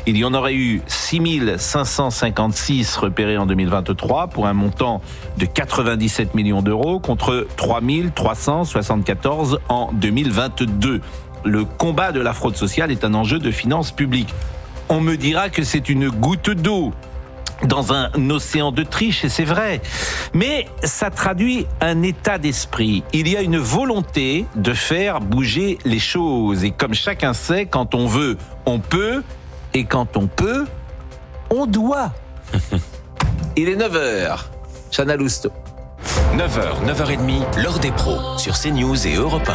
Il y en aurait eu 6556 repérés en 2023 pour un montant de 97 millions d'euros contre 3374 en 2022. Le combat de la fraude sociale est un enjeu de finances publiques. On me dira que c'est une goutte d'eau dans un océan de triche, et c'est vrai. Mais ça traduit un état d'esprit. Il y a une volonté de faire bouger les choses. Et comme chacun sait, quand on veut, on peut. Et quand on peut, on doit. Il est 9h. Chana Lousteau. 9h, 9h30, l'heure des pros sur CNews et Europe 1.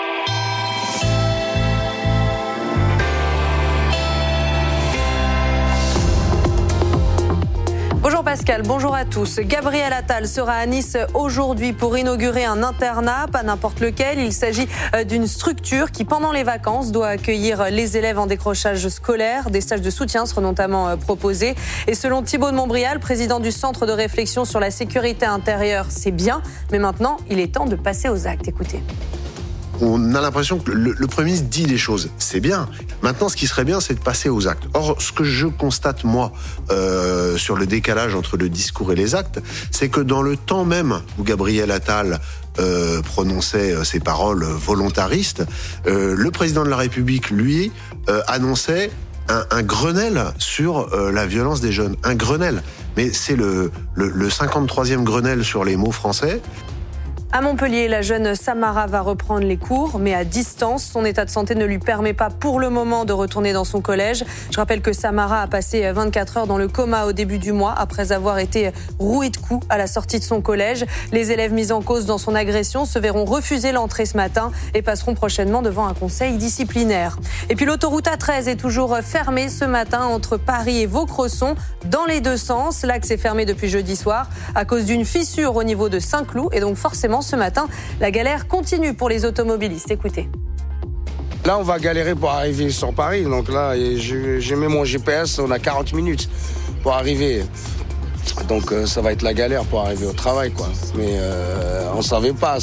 Bonjour Pascal, bonjour à tous. Gabriel Attal sera à Nice aujourd'hui pour inaugurer un internat, pas n'importe lequel. Il s'agit d'une structure qui, pendant les vacances, doit accueillir les élèves en décrochage scolaire. Des stages de soutien seront notamment proposés. Et selon Thibault de Montbrial, président du Centre de réflexion sur la sécurité intérieure, c'est bien, mais maintenant, il est temps de passer aux actes. Écoutez. On a l'impression que le Premier ministre dit des choses, c'est bien. Maintenant, ce qui serait bien, c'est de passer aux actes. Or, ce que je constate, moi, sur le décalage entre le discours et les actes, c'est que dans le temps même où Gabriel Attal prononçait ces paroles volontaristes, le président de la République, lui, annonçait un Grenelle sur la violence des jeunes. Un Grenelle. Mais c'est le 53e Grenelle sur les mots français. À Montpellier, la jeune Samara va reprendre les cours, mais à distance. Son état de santé ne lui permet pas pour le moment de retourner dans son collège. Je rappelle que Samara a passé 24 heures dans le coma au début du mois après avoir été rouée de coups à la sortie de son collège. Les élèves mis en cause dans son agression se verront refuser l'entrée ce matin et passeront prochainement devant un conseil disciplinaire. Et puis l'autoroute A13 est toujours fermée ce matin entre Paris et Vaucresson dans les deux sens. L'axe est fermé depuis jeudi soir à cause d'une fissure au niveau de Saint-Cloud et donc forcément ce matin, la galère continue pour les automobilistes. Écoutez. Là, on va galérer pour arriver sur Paris. Donc là, j'ai mis mon GPS, on a 40 minutes pour arriver. Donc ça va être la galère pour arriver au travail, quoi. Mais on savait pas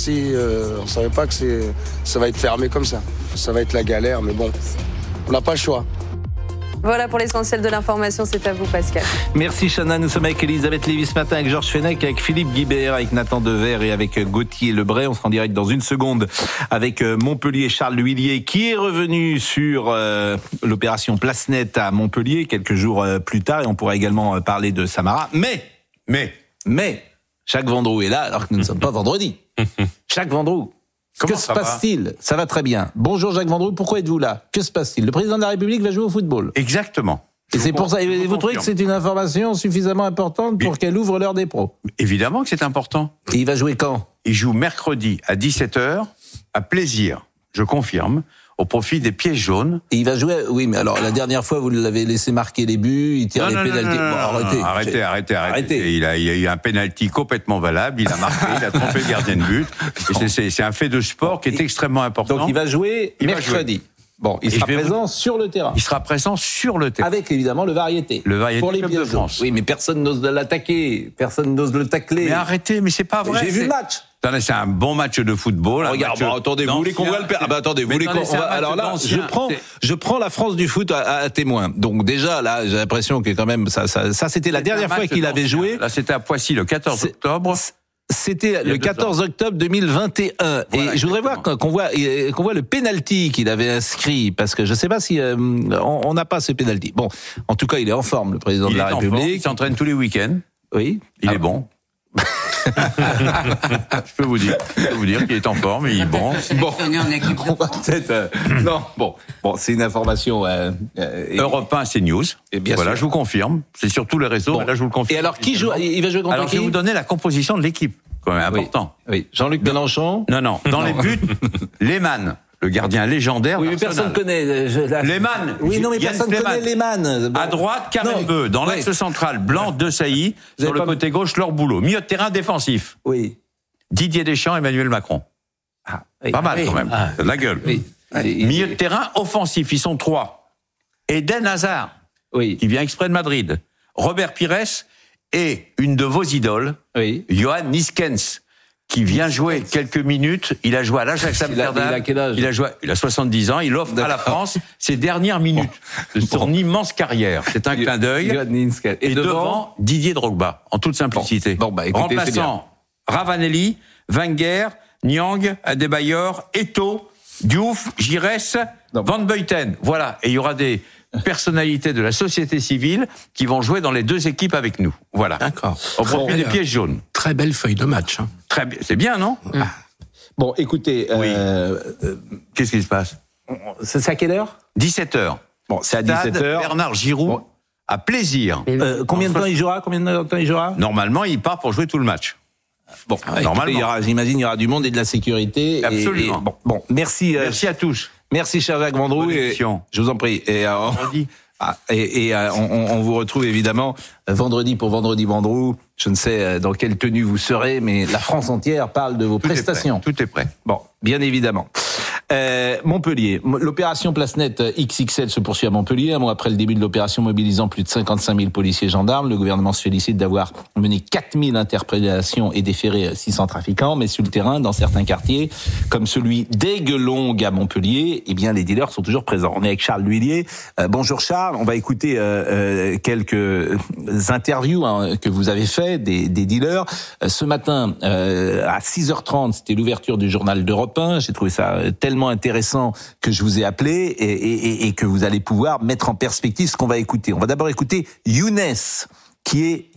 que ça va être fermé comme ça. Ça va être la galère, mais bon, on n'a pas le choix. Voilà pour l'essentiel de l'information, c'est à vous Pascal. Merci Chana, nous sommes avec Elisabeth Lévy ce matin, avec Georges Fenech, avec Philippe Guibert, avec Nathan Dever et avec Gauthier Lebray. On sera en direct dans une seconde avec Montpellier Charles L'Huillier qui est revenu sur l'opération Place Nette à Montpellier quelques jours plus tard et on pourra également parler de Samara. Mais, Jacques Vendroux est là alors que nous ne sommes pas vendredi. Jacques Vendroux. Que se passe-t-il ? Ça va très bien. Bonjour Jacques Vendroux, pourquoi êtes-vous là ? Que se passe-t-il ? Le président de la République va jouer au football. Exactement. Et c'est pour ça. Et vous trouvez que c'est une information suffisamment importante pour qu'elle ouvre l'heure des pros ? Évidemment que c'est important. Et il va jouer quand ? Il joue mercredi à 17h, à Plaisir, je confirme, au profit des Pièges jaunes. Et il va jouer, oui, mais alors la dernière fois, vous l'avez laissé marquer les buts, il tire les pénaltys. Arrêtez. Il y a eu un pénalty complètement valable, il a marqué, il a trompé le gardien de but. Et c'est un fait de sport qui est extrêmement important. Donc il va jouer mercredi. Bon, il sera présent sur le terrain. Il sera présent sur le terrain. Avec évidemment le Variété. Le Variété pour les Club de France. Oui, mais personne n'ose l'attaquer, personne n'ose le tacler. Mais arrêtez, mais c'est pas vrai. J'ai vu le match. C'est un bon match de football. Regarde, attendez, vous voulez qu'on voit le père ? Attendez, vous voulez qu'on voit. Alors là, je prends la France du foot à témoin. Donc déjà, là, j'ai l'impression que quand même, ça c'était la dernière fois qu'il avait joué. Là, c'était à Poissy le 14 octobre. C'était le 14 octobre 2021. Voilà, et je voudrais voir qu'on voit le penalty qu'il avait inscrit, parce que je sais pas si on n'a pas ce penalty. Bon, en tout cas, il est en forme, le président de la République. Il s'entraîne tous les week-ends. Oui. Il est bon. Je peux vous dire qu'il est en forme et il est bon. Bon, on va peut-être. Non, bon, c'est une information. Europe 1, c'est News. Et bien voilà, sûr. Je vous confirme. C'est sur tous les réseaux. Bon. Là, je vous le confirme. Et alors, qui joue ? Il va jouer contre qui ? Alors, je vais vous donner la composition de l'équipe. Quand même important. Oui. Jean-Luc Mélenchon. Non. Dans les buts, Lehmann. Le gardien légendaire. Oui, mais personne connaît. Lehmann. Oui, non, mais personne connaît Lehmann. À droite, Karim Beu. Dans l'axe central, Blanc, Desailly. Sur le côté gauche, Laure Boulot. Milieu de terrain défensif. Oui. Didier Deschamps, Emmanuel Macron. Pas mal, quand même. De la gueule. Oui. Milieu de terrain offensif. Ils sont 3. Eden Hazard. Oui. Qui vient exprès de Madrid. Robert Pires et une de vos idoles. Oui. Johan Niskens. qui vient jouer quelques minutes. Il a joué à l'Ajax Amsterdam. Il a quel âge ? Il a 70 ans. Il offre à la France ses dernières minutes de son immense carrière. C'est un clin d'œil. Et devant Didier Drogba, en toute simplicité. Écoutez, remplaçant Ravanelli, Wenger, Niang, Adebayor, Eto'o, Diouf, Giresse, Van Buiten. Voilà. Et il y aura des personnalités de la société civile qui vont jouer dans les deux équipes avec nous. Voilà. D'accord. Au profit des pièges jaunes. Très belle feuille de match. Très bien. C'est bien, non ? Bon, écoutez, Qu'est-ce qui se passe ? c'est à quelle heure ? 17h. Bon, c'est à 17h. Bernard Giroud a plaisir. Combien de temps il jouera ? Normalement, il part pour jouer tout le match. Bon, normalement. J'imagine il y aura du monde et de la sécurité. Absolument. Bon, merci. Merci à tous. Merci, cher Jacques Vendroux. Je vous en prie. On vous retrouve évidemment vendredi pour Vendredi Vendroux. Je ne sais dans quelle tenue vous serez, mais la France entière parle de vos prestations. Tout est prêt. Bon, bien évidemment. Montpellier. L'opération Place Nette XXL se poursuit à Montpellier. Un mois après le début de l'opération mobilisant plus de 55 000 policiers et gendarmes, le gouvernement se félicite d'avoir mené 4 000 interpellations et déféré 600 trafiquants. Mais sur le terrain, dans certains quartiers, comme celui d'Aigues-Longues à Montpellier, eh bien, les dealers sont toujours présents. On est avec Charles L'Huillier. Bonjour Charles. On va écouter quelques interviews que vous avez fait des dealers. Ce matin, à 6h30, c'était l'ouverture du journal d'Europe 1. J'ai trouvé ça tellement intéressant que je vous ai appelé et que vous allez pouvoir mettre en perspective ce qu'on va écouter. On va d'abord écouter Younes, qui est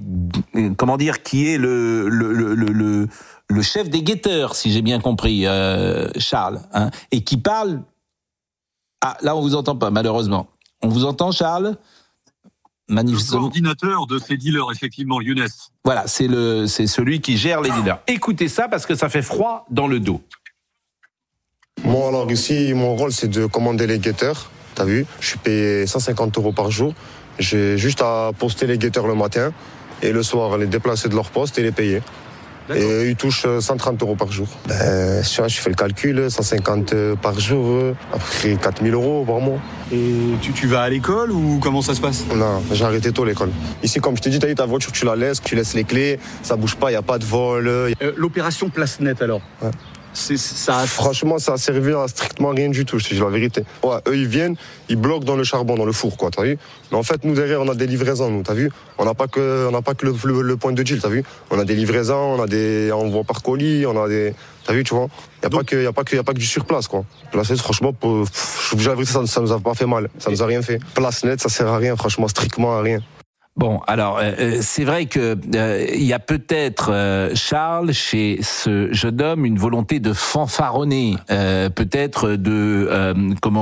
le chef des guetteurs, si j'ai bien compris, Charles, et qui parle. Ah, là on vous entend pas, malheureusement. On vous entend, Charles ? Le coordinateur de ces dealers, effectivement, Younes. Voilà, c'est celui qui gère les dealers. Écoutez ça parce que ça fait froid dans le dos. Moi, alors ici, mon rôle, c'est de commander les guetteurs. T'as vu ? Je suis payé 150 € par jour. J'ai juste à poster les guetteurs le matin et le soir, les déplacer de leur poste et les payer. D'accord. Et ils touchent 130 € par jour. Je fais le calcul, 150 par jour, après 4 000 € par mois. Et tu vas à l'école ou comment ça se passe ? Non, j'ai arrêté tôt l'école. Ici, comme je t'ai dit, ta voiture, tu la laisses, tu laisses les clés, ça bouge pas, il n'y a pas de vol. L'opération Place Nette, alors ? Ouais. Franchement, ça a servi à strictement rien du tout, je te dis la vérité. Ouais, eux, ils viennent, ils bloquent dans le charbon, dans le four, quoi, t'as vu ? Mais en fait, nous, derrière, on a des livraisons, nous, t'as vu ? On n'a pas que le point de deal, t'as vu ? On a des livraisons, on a des envois par colis, on a des... T'as vu, tu vois ? Il n'y a pas que du surplace, quoi. Place Nette, franchement, ça nous a pas fait mal, ça nous a rien fait. Place Nette, ça sert à rien, franchement, strictement à rien. Bon, alors c'est vrai que il y a peut-être Charles chez ce jeune homme une volonté de fanfaronner, peut-être de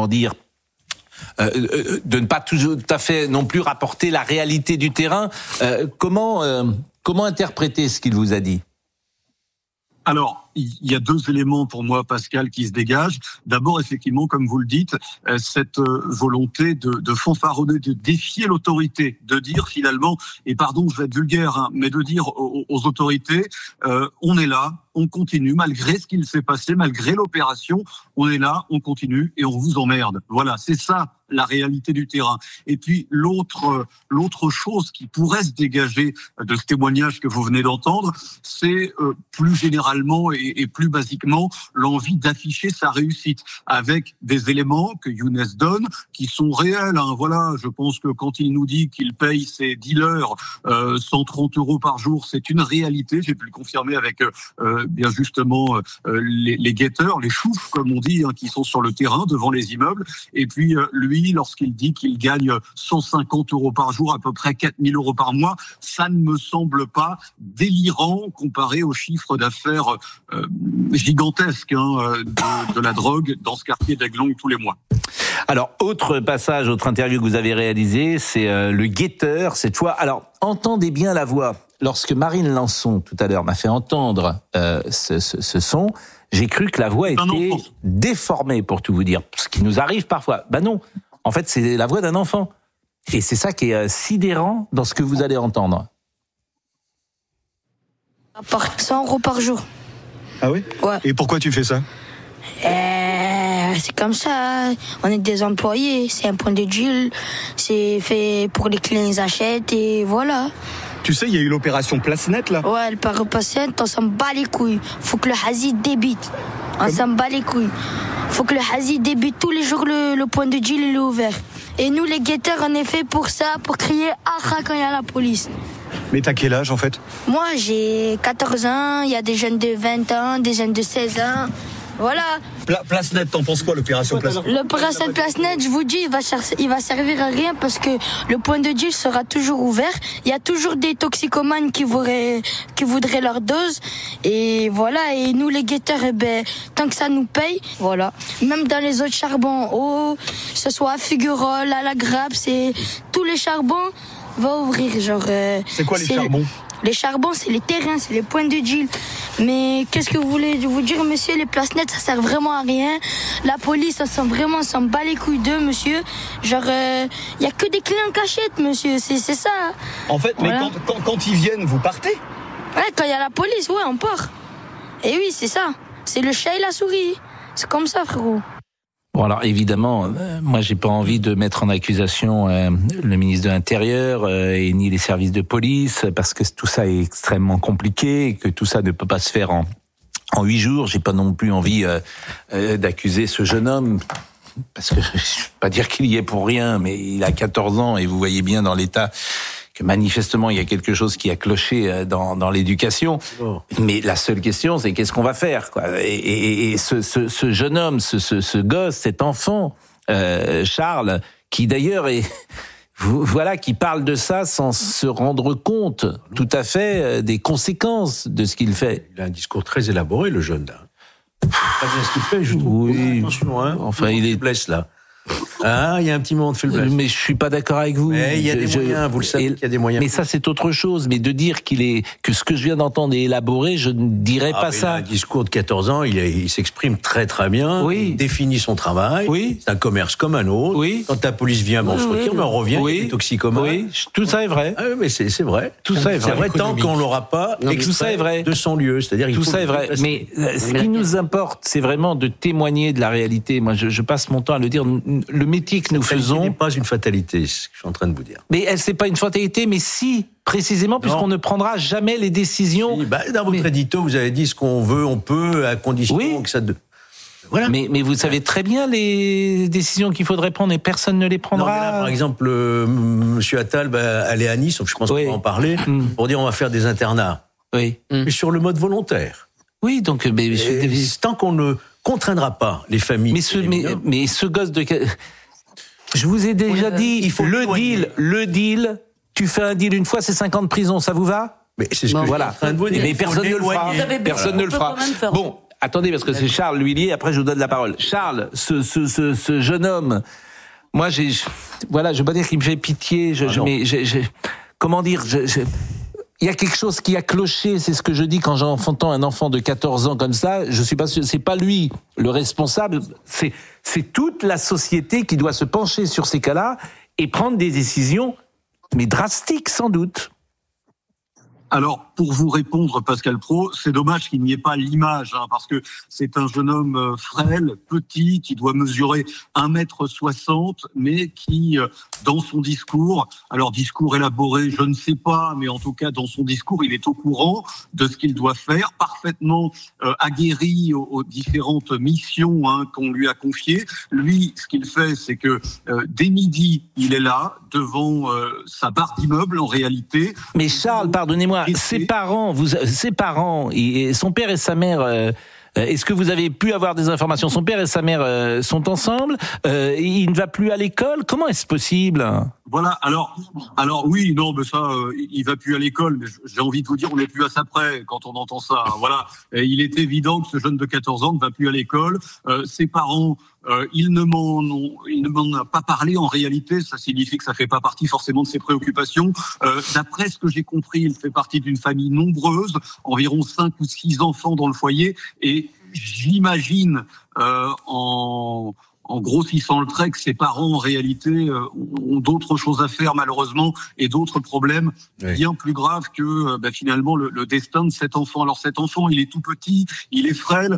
de ne pas tout à fait non plus rapporter la réalité du terrain. Comment interpréter ce qu'il vous a dit ? Alors, il y a deux éléments pour moi, Pascal, qui se dégagent. D'abord, effectivement, comme vous le dites, cette volonté de fanfaronner, de défier l'autorité, de dire finalement, et pardon, je vais être vulgaire, mais de dire aux autorités, on est là, on continue, malgré ce qu'il s'est passé, malgré l'opération, on est là, on continue et on vous emmerde. Voilà, c'est ça la réalité du terrain. Et puis l'autre chose qui pourrait se dégager de ce témoignage que vous venez d'entendre, c'est plus généralement et plus basiquement l'envie d'afficher sa réussite avec des éléments que Younes donne qui sont réels. Voilà, je pense que quand il nous dit qu'il paye ses dealers 130 € par jour, c'est une réalité. J'ai pu le confirmer avec bien justement les guetteurs, les choufs comme on dit, qui sont sur le terrain devant les immeubles. Et puis lui, lorsqu'il dit qu'il gagne 150 € par jour, à peu près 4 000 € par mois, ça ne me semble pas délirant comparé au chiffre d'affaires gigantesque de la drogue dans ce quartier d'Aigues-Longues tous les mois. Alors, autre interview que vous avez réalisé, c'est le guetteur cette fois. Alors, entendez bien la voix. Lorsque Marine Lançon, tout à l'heure, m'a fait entendre ce son, j'ai cru que la voix était déformée, pour tout vous dire. Ce qui nous arrive parfois. Ben non, en fait, c'est la voix d'un enfant. Et c'est ça qui est sidérant dans ce que vous allez entendre. 100 € par jour. Ah oui ? Ouais. Et pourquoi tu fais ça ? C'est comme ça, on est des employés, c'est un point de deal, c'est fait pour les clients, ils achètent et voilà. Tu sais, il y a eu l'opération Place Nette, là. Ouais, le pare patient, on s'en bat les couilles. Faut que le Hazi débite. On s'en bat les couilles. Faut que le Hazi débite tous les jours, le point de deal il est ouvert. Et nous, les guetteurs, on est fait pour ça, pour crier « Aha » quand il y a la police. Mais t'as quel âge, en fait? Moi, j'ai 14 ans, il y a des jeunes de 20 ans, des jeunes de 16 ans. Voilà. Place Nette, t'en penses quoi, l'opération Place Nette? L'opération Place Nette, je vous dis, il va servir à rien parce que le point de deal sera toujours ouvert. Il y a toujours des toxicomanes qui voudraient leur dose. Et voilà, et nous les guetteurs, tant que ça nous paye, voilà. Même dans les autres charbons, que ce soit à Figuerolles, à la Grappe, c'est tous les charbons vont ouvrir. C'est quoi les charbons? Les charbons, c'est les terrains, c'est les points de deal. Mais qu'est-ce que vous voulez vous dire, monsieur? Les places nettes, ça sert vraiment à rien. La police, ça s'en bat les couilles d'eux, monsieur. Il y a que des clés en cachette, monsieur. C'est ça. En fait, voilà. Mais quand ils viennent, vous partez? Ouais, quand il y a la police, ouais, on part. Et oui, c'est ça. C'est le chat et la souris. C'est comme ça, frérot. Bon, alors évidemment, moi j'ai pas envie de mettre en accusation le ministre de l'Intérieur et ni les services de police, parce que tout ça est extrêmement compliqué et que tout ça ne peut pas se faire en 8 jours. J'ai pas non plus envie d'accuser ce jeune homme, parce que je vais pas dire qu'il y est pour rien, mais il a 14 ans et vous voyez bien dans l'état que manifestement il y a quelque chose qui a cloché dans l'éducation. Oh. Mais la seule question, c'est qu'est-ce qu'on va faire, quoi. Et ce jeune homme, ce gosse, cet enfant, Charles, qui d'ailleurs est, voilà, qui parle de ça sans se rendre compte tout à fait des conséquences de ce qu'il fait. Il a un discours très élaboré, le jeune là. Pas bien ce qu'il fait, je trouve. Oui. Attention, hein. Enfin, il est blesse là. Ah, il y a un petit moment de faiblesse. Mais je suis pas d'accord avec vous. Mais il y a des moyens, vous le savez, qu'il y a des moyens. Mais ça, c'est autre chose. Mais de dire que ce que je viens d'entendre est élaboré, je ne dirais pas ça. Il a un discours de 14 ans, il s'exprime très très bien. Oui. Il définit son travail. Oui. C'est un commerce comme un autre. Oui. Quand la police vient, on se retire, mais on revient. Oui. Il est toxicomane. Oui. Tout ça est vrai. Ah, mais c'est vrai. Tout ça est vrai. C'est vrai tant qu'on l'aura pas tout ça est vrai de son lieu. C'est-à-dire, tout ça est vrai. Mais ce qui nous importe, c'est vraiment de témoigner de la réalité. Moi, je passe mon temps à le dire. Le métier que nous faisons n'est pas une fatalité, c'est ce que je suis en train de vous dire. Mais c'est pas une fatalité, mais si, précisément, puisqu'on ne prendra jamais les décisions. Si, dans votre édito, vous avez dit ce qu'on veut, on peut, à condition que ça... Voilà. Mais vous savez très bien les décisions qu'il faudrait prendre et personne ne les prendra. Non, mais là, par exemple, Monsieur Attal allait à Nice, je pense qu'on va en parler, pour dire on va faire des internats. Oui. Mais sur le mode volontaire. Oui, donc... tant qu'on ne contraindra pas les familles... Mais ce gosse de... Je vous ai déjà dit, il faut le deal, tu fais un deal une fois, c'est 50 prisons, ça vous va? Mais c'est ce que voilà. je suis en train de vous dire. Mais personne ne le fera. Personne ne le fera. Bon, attendez, parce que c'est Charles L'Huillier, après je vous donne la parole. Charles, ce jeune homme, moi je veux pas dire qu'il me fait pitié, comment dire, il y a quelque chose qui a cloché, c'est ce que je dis quand j'entends un enfant de 14 ans comme ça, je suis pas sûr, c'est pas lui le responsable, c'est toute la société qui doit se pencher sur ces cas-là et prendre des décisions, mais drastiques sans doute. Alors, pour vous répondre, Pascal Praud, c'est dommage qu'il n'y ait pas l'image, parce que c'est un jeune homme frêle, petit, qui doit mesurer 1m60, mais qui, dans son discours, alors discours élaboré, je ne sais pas, mais en tout cas, dans son discours, il est au courant de ce qu'il doit faire, parfaitement aguerri aux différentes missions qu'on lui a confiées. Lui, ce qu'il fait, c'est que dès midi, il est là, devant sa barre d'immeuble, en réalité. Mais Charles, pardonnez-moi, ses parents, son père et sa mère, est-ce que vous avez pu avoir des informations? Son père et sa mère sont ensemble, il ne va plus à l'école, comment est-ce possible? Voilà, alors oui, non, mais ça, il va plus à l'école, mais j'ai envie de vous dire, on n'est plus à ça près quand on entend ça. Voilà, et il est évident que ce jeune de 14 ans ne va plus à l'école. Ses parents, il ne m'en a pas parlé en réalité. Ça signifie que ça fait pas partie forcément de ses préoccupations. D'après ce que j'ai compris, il fait partie d'une famille nombreuse, environ 5 ou 6 enfants dans le foyer, et j'imagine en en grossissant le trait, que ses parents, en réalité, ont d'autres choses à faire, malheureusement, et d'autres problèmes bien plus graves que finalement le destin de cet enfant. Alors cet enfant, il est tout petit, il est frêle,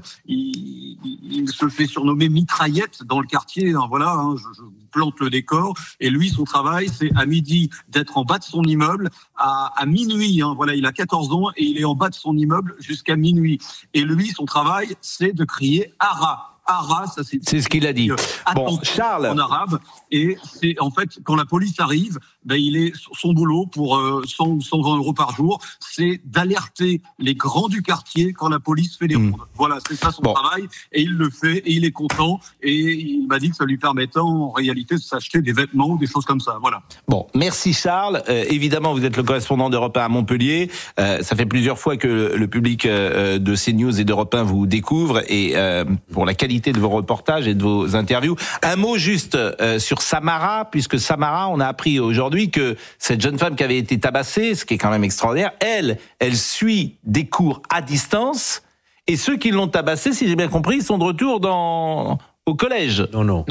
il se fait surnommer mitraillette dans le quartier, je plante le décor, et lui, son travail, c'est à midi d'être en bas de son immeuble, à minuit, il a 14 ans, et il est en bas de son immeuble jusqu'à minuit. Et lui, son travail, c'est de crier « Ara ». Ara, ça c'est ce qu'il a dit. Bon, Charles. En arabe. Et c'est en fait, quand la police arrive, il est son boulot pour 100 ou 120 euros par jour, c'est d'alerter les grands du quartier quand la police fait des rondes. Voilà, c'est ça son travail. Et il le fait, et il est content. Et il m'a dit que ça lui permettait en réalité de s'acheter des vêtements ou des choses comme ça. Voilà. Bon, merci Charles. Évidemment, vous êtes le correspondant d'Europe 1 à Montpellier. Ça fait plusieurs fois que le public de CNews et d'Europe 1 vous découvre. Et pour la qualité de vos reportages et de vos interviews. Un mot juste sur Samara, puisque Samara, on a appris aujourd'hui que cette jeune femme qui avait été tabassée, ce qui est quand même extraordinaire, elle suit des cours à distance, et ceux qui l'ont tabassée, si j'ai bien compris, sont de retour au collège. Non.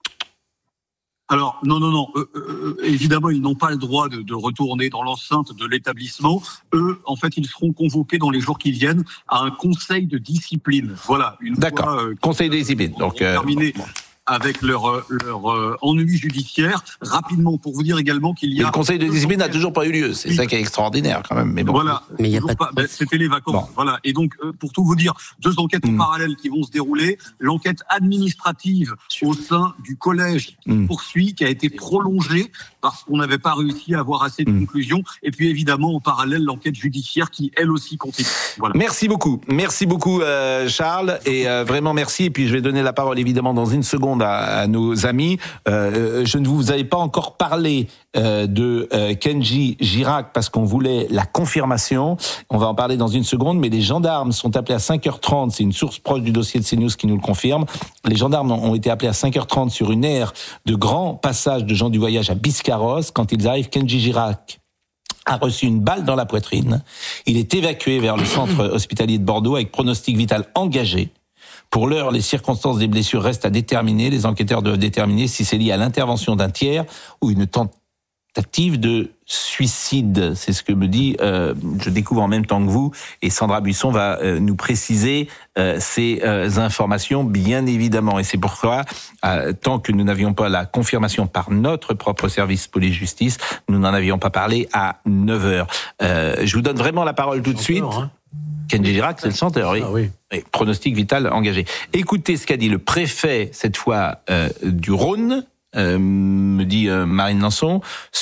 Alors, non. Évidemment, ils n'ont pas le droit de retourner dans l'enceinte de l'établissement. Eux, en fait, ils seront convoqués dans les jours qui viennent à un conseil de discipline. Voilà. D'accord. Conseil de discipline. Donc, terminé avec leur ennui judiciaire. Rapidement, pour vous dire également qu'il y a... Le conseil de discipline n'a toujours pas eu lieu. C'est ça qui est extraordinaire, quand même. Mais bon. Voilà. Mais il y a pas c'était les vacances. Bon. Voilà. Et donc, pour tout vous dire, 2 enquêtes en parallèle qui vont se dérouler. L'enquête administrative au sein du collège poursuit, qui a été prolongée parce qu'on n'avait pas réussi à avoir assez de conclusions. Et puis, évidemment, en parallèle, l'enquête judiciaire qui, elle aussi, continue. Voilà. Merci beaucoup, Charles. Et vraiment, merci. Et puis, je vais donner la parole, évidemment, dans une seconde à nos amis. Je ne vous avais pas encore parlé de Kenji Girac parce qu'on voulait la confirmation. On va en parler dans une seconde, mais les gendarmes sont appelés à 5h30. C'est une source proche du dossier de CNews qui nous le confirme. Les gendarmes ont été appelés à 5h30 sur une aire de grand passage de gens du voyage à Biscarrosse. Quand ils arrivent, Kenji Girac a reçu une balle dans la poitrine. Il est évacué vers le centre hospitalier de Bordeaux avec pronostic vital engagé. Pour l'heure, les circonstances des blessures restent à déterminer. Les enquêteurs doivent déterminer si c'est lié à l'intervention d'un tiers ou une tentative de suicide. C'est ce que me dit, je découvre en même temps que vous, et Sandra Buisson va nous préciser ces informations, bien évidemment. Et c'est pourquoi, tant que nous n'avions pas la confirmation par notre propre service police-justice, nous n'en avions pas parlé à 9h. Je vous donne vraiment la parole tout de suite. Kenji Girac, c'est le chanteur, oui. Ah, oui. Et pronostic vital engagé. Écoutez ce qu'a dit le préfet, cette fois, du Rhône, me dit Marine Lançon,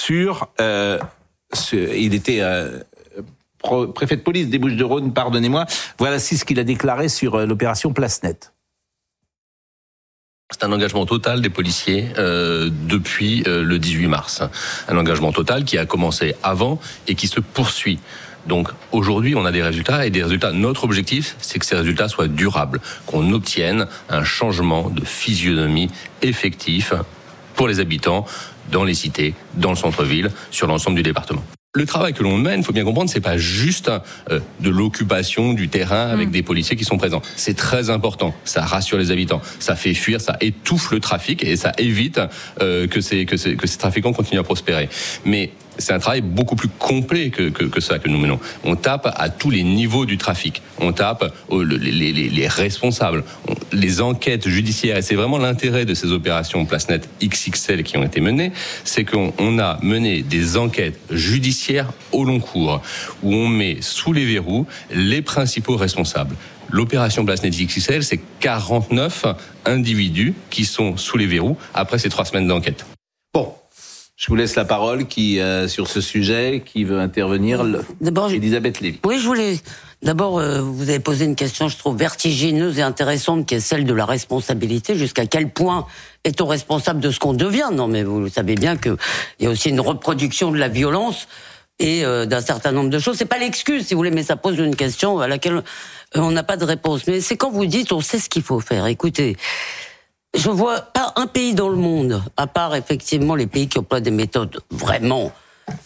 il était préfet de police des Bouches-du-Rhône, pardonnez-moi. Voilà ce qu'il a déclaré sur l'opération Place Nette. C'est un engagement total des policiers depuis le 18 mars. Un engagement total qui a commencé avant et qui se poursuit. Donc aujourd'hui, on a des résultats, et des résultats. Notre objectif, c'est que ces résultats soient durables, qu'on obtienne un changement de physionomie effectif pour les habitants dans les cités, dans le centre-ville, sur l'ensemble du département. Le travail que l'on mène, il faut bien comprendre, c'est pas juste de l'occupation du terrain avec des policiers qui sont présents. C'est très important. Ça rassure les habitants. Ça fait fuir, ça étouffe le trafic et ça évite que ces trafiquants continuent à prospérer. Mais c'est un travail beaucoup plus complet que ça que nous menons. On tape à tous les niveaux du trafic. On tape les responsables, les enquêtes judiciaires. Et c'est vraiment l'intérêt de ces opérations Place Nette XXL qui ont été menées, c'est qu'on a mené des enquêtes judiciaires au long cours, où on met sous les verrous les principaux responsables. L'opération Place Nette XXL, c'est 49 individus qui sont sous les verrous après ces 3 semaines d'enquête. Bon. Je vous laisse la parole sur ce sujet, qui veut intervenir. D'abord, Elisabeth Lévy. Oui, je voulais. D'abord, vous avez posé une question, je trouve, vertigineuse et intéressante, qui est celle de la responsabilité. Jusqu'à quel point est-on responsable de ce qu'on devient? Non, mais vous savez bien qu'il y a aussi une reproduction de la violence et d'un certain nombre de choses. C'est pas l'excuse, si vous voulez, mais ça pose une question à laquelle on n'a pas de réponse. Mais c'est quand vous dites, on sait ce qu'il faut faire. Écoutez, je vois pas un pays dans le monde, à part effectivement les pays qui emploient des méthodes vraiment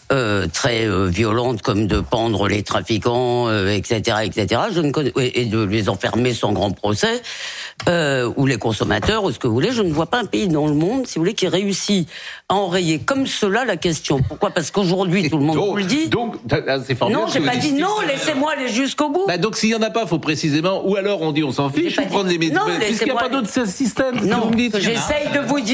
très violentes comme de pendre les trafiquants, etc., etc. Je ne connais, et de les enfermer sans grand procès, ou les consommateurs, ou ce que vous voulez. Je ne vois pas un pays dans le monde, si vous voulez, qui réussit à enrayer comme cela la question. Pourquoi ? Parce qu'aujourd'hui, tout le monde vous le dit. Donc, c'est formidable. Non, j'ai pas dit non, laissez-moi aller jusqu'au bout. Donc, s'il y en a pas, faut précisément, ou alors on dit on s'en fiche, ou prendre les médicaments. Puisqu'il n'y a pas d'autre système. Non, ce que j'essaye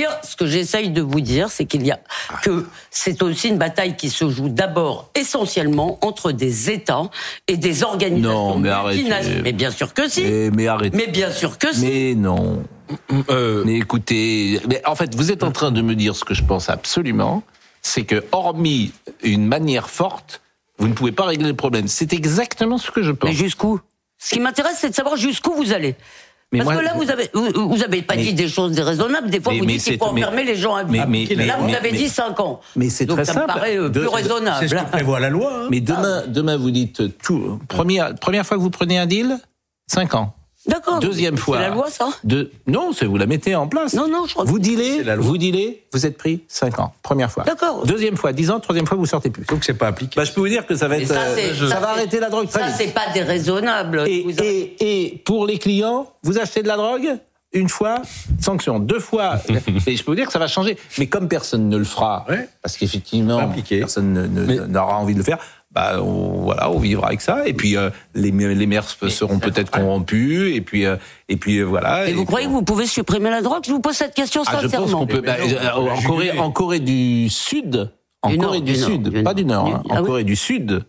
de vous dire, c'est que c'est aussi une bataille qui se joue d'abord essentiellement entre des États et des organisations multinationales. Mais bien sûr que si. Mais arrêtez. Mais bien sûr que si. Mais non. Mais écoutez, en fait, vous êtes en train de me dire ce que je pense absolument, c'est que hormis une manière forte, vous ne pouvez pas régler le problème. C'est exactement ce que je pense. Mais jusqu'où ? Ce qui m'intéresse, c'est de savoir jusqu'où vous allez. Parce que là, vous avez pas dit des choses déraisonnables. Des fois, vous dites qu'il faut enfermer les gens à vie. Là, vous avez dit 5 ans. Mais c'est donc très ça simple. me paraît plus raisonnable. C'est ce que prévoit la loi. Hein. Mais demain, vous dites tout. Première fois que vous prenez un deal, 5 ans. D'accord. Deuxième fois. C'est la loi, ça ? Non, vous la mettez en place. Non, je crois vous dealez, vous êtes pris 5 ans. Première fois. D'accord. Deuxième fois, 10 ans. Troisième fois, vous sortez plus. Donc c'est pas appliqué. Je peux vous dire que ça va être. Ça va arrêter la drogue très vite. Ça, c'est pas déraisonnable. Et pour les clients, vous achetez de la drogue, une fois, sanction. 2 fois, et je peux vous dire que ça va changer. Mais comme personne ne le fera, parce qu'effectivement, personne n'aura envie de le faire, on vivra avec ça. Et puis les maires seront peut-être corrompus. Et puis voilà. Et vous croyez que vous pouvez supprimer la drogue ? Je vous pose cette question sincèrement. Je pense qu'on peut. En Corée du Sud, pas du Nord. En Corée du Sud,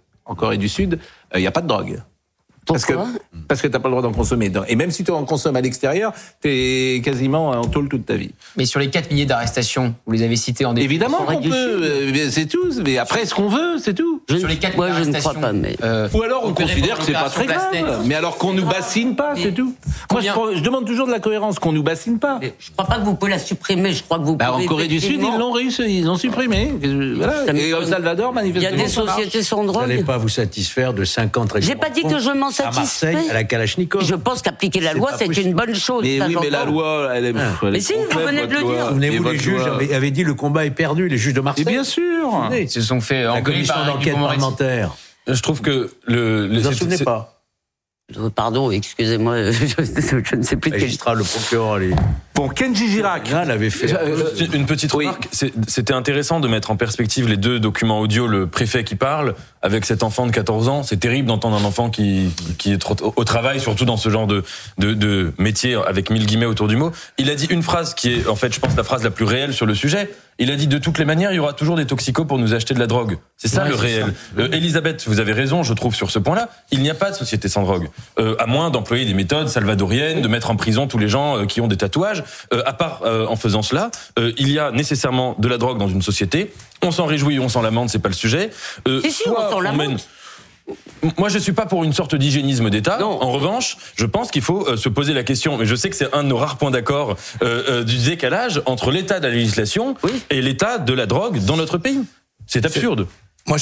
il n'y a pas de drogue. Parce que t'as pas le droit d'en consommer. Et même si tu en consommes à l'extérieur, t'es quasiment en tôle toute ta vie. Mais sur les 4 milliers d'arrestations, vous les avez cités en début. Évidemment qu'on peut, c'est tout. Mais après, ce qu'on veut, c'est tout. Sur les 4 milliers d'arrestations. Je ne crois pas, mais... Ou alors on considère que c'est pas très grave. Mais alors qu'on nous bassine pas, c'est tout. Moi, je demande toujours de la cohérence, qu'on nous bassine pas. Je crois pas que vous pouvez la supprimer. Je crois que vous pouvez. En Corée du Sud, ils l'ont réussi, ils ont supprimé. Voilà. Et au Salvador, manifestement. Il y a des sociétés sans drogue. Vous n'allez pas vous satisfaire de 50 règlements. J'ai pas dit que je m'en à Marseille, à la Kalachnikov. Je pense qu'appliquer la loi, c'est une bonne chose. Mais oui, mais la loi, elle est. Mais si, vous venez de le dire. Souvenez-vous, les juges avaient dit le combat est perdu, les juges de Marseille. Et bien sûr. Ils se sont fait la commission d'enquête parlementaire. Je trouve que vous en souvenez pas. Pardon, excusez-moi, je ne sais plus. Magistrat, le procureur, Bon, Kenji Girac. l'avait fait. Une petite remarque. C'était intéressant de mettre en perspective les 2 documents audio, le préfet qui parle avec cet enfant de 14 ans. C'est terrible d'entendre un enfant qui est au travail, surtout dans ce genre de métier avec 1000 guillemets autour du mot. Il a dit une phrase qui est, en fait, je pense, la phrase la plus réelle sur le sujet. Il a dit de toutes les manières, il y aura toujours des toxicos pour nous acheter de la drogue. C'est ça le réel. Elisabeth, vous avez raison, je trouve, sur ce point-là. Il n'y a pas de société sans drogue. À moins d'employer des méthodes salvadoriennes, de mettre en prison tous les gens qui ont des tatouages. À part en faisant cela, il y a nécessairement de la drogue dans une société. On s'en réjouit, on s'en lamente, c'est pas le sujet. Si, on s'en lamente. Moi, je suis pas pour une sorte d'hygiénisme d'État. Non. En revanche, je pense qu'il faut se poser la question, mais je sais que c'est un de nos rares points d'accord du décalage entre l'état de la législation et l'état de la drogue dans notre pays. C'est absurde. Moi,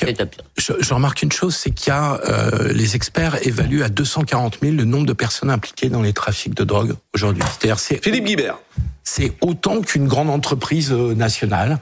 je remarque une chose, c'est qu'il y a les experts évaluent à 240 000 le nombre de personnes impliquées dans les trafics de drogue aujourd'hui. C'est-à-dire, Philippe Guibert. C'est autant qu'une grande entreprise nationale.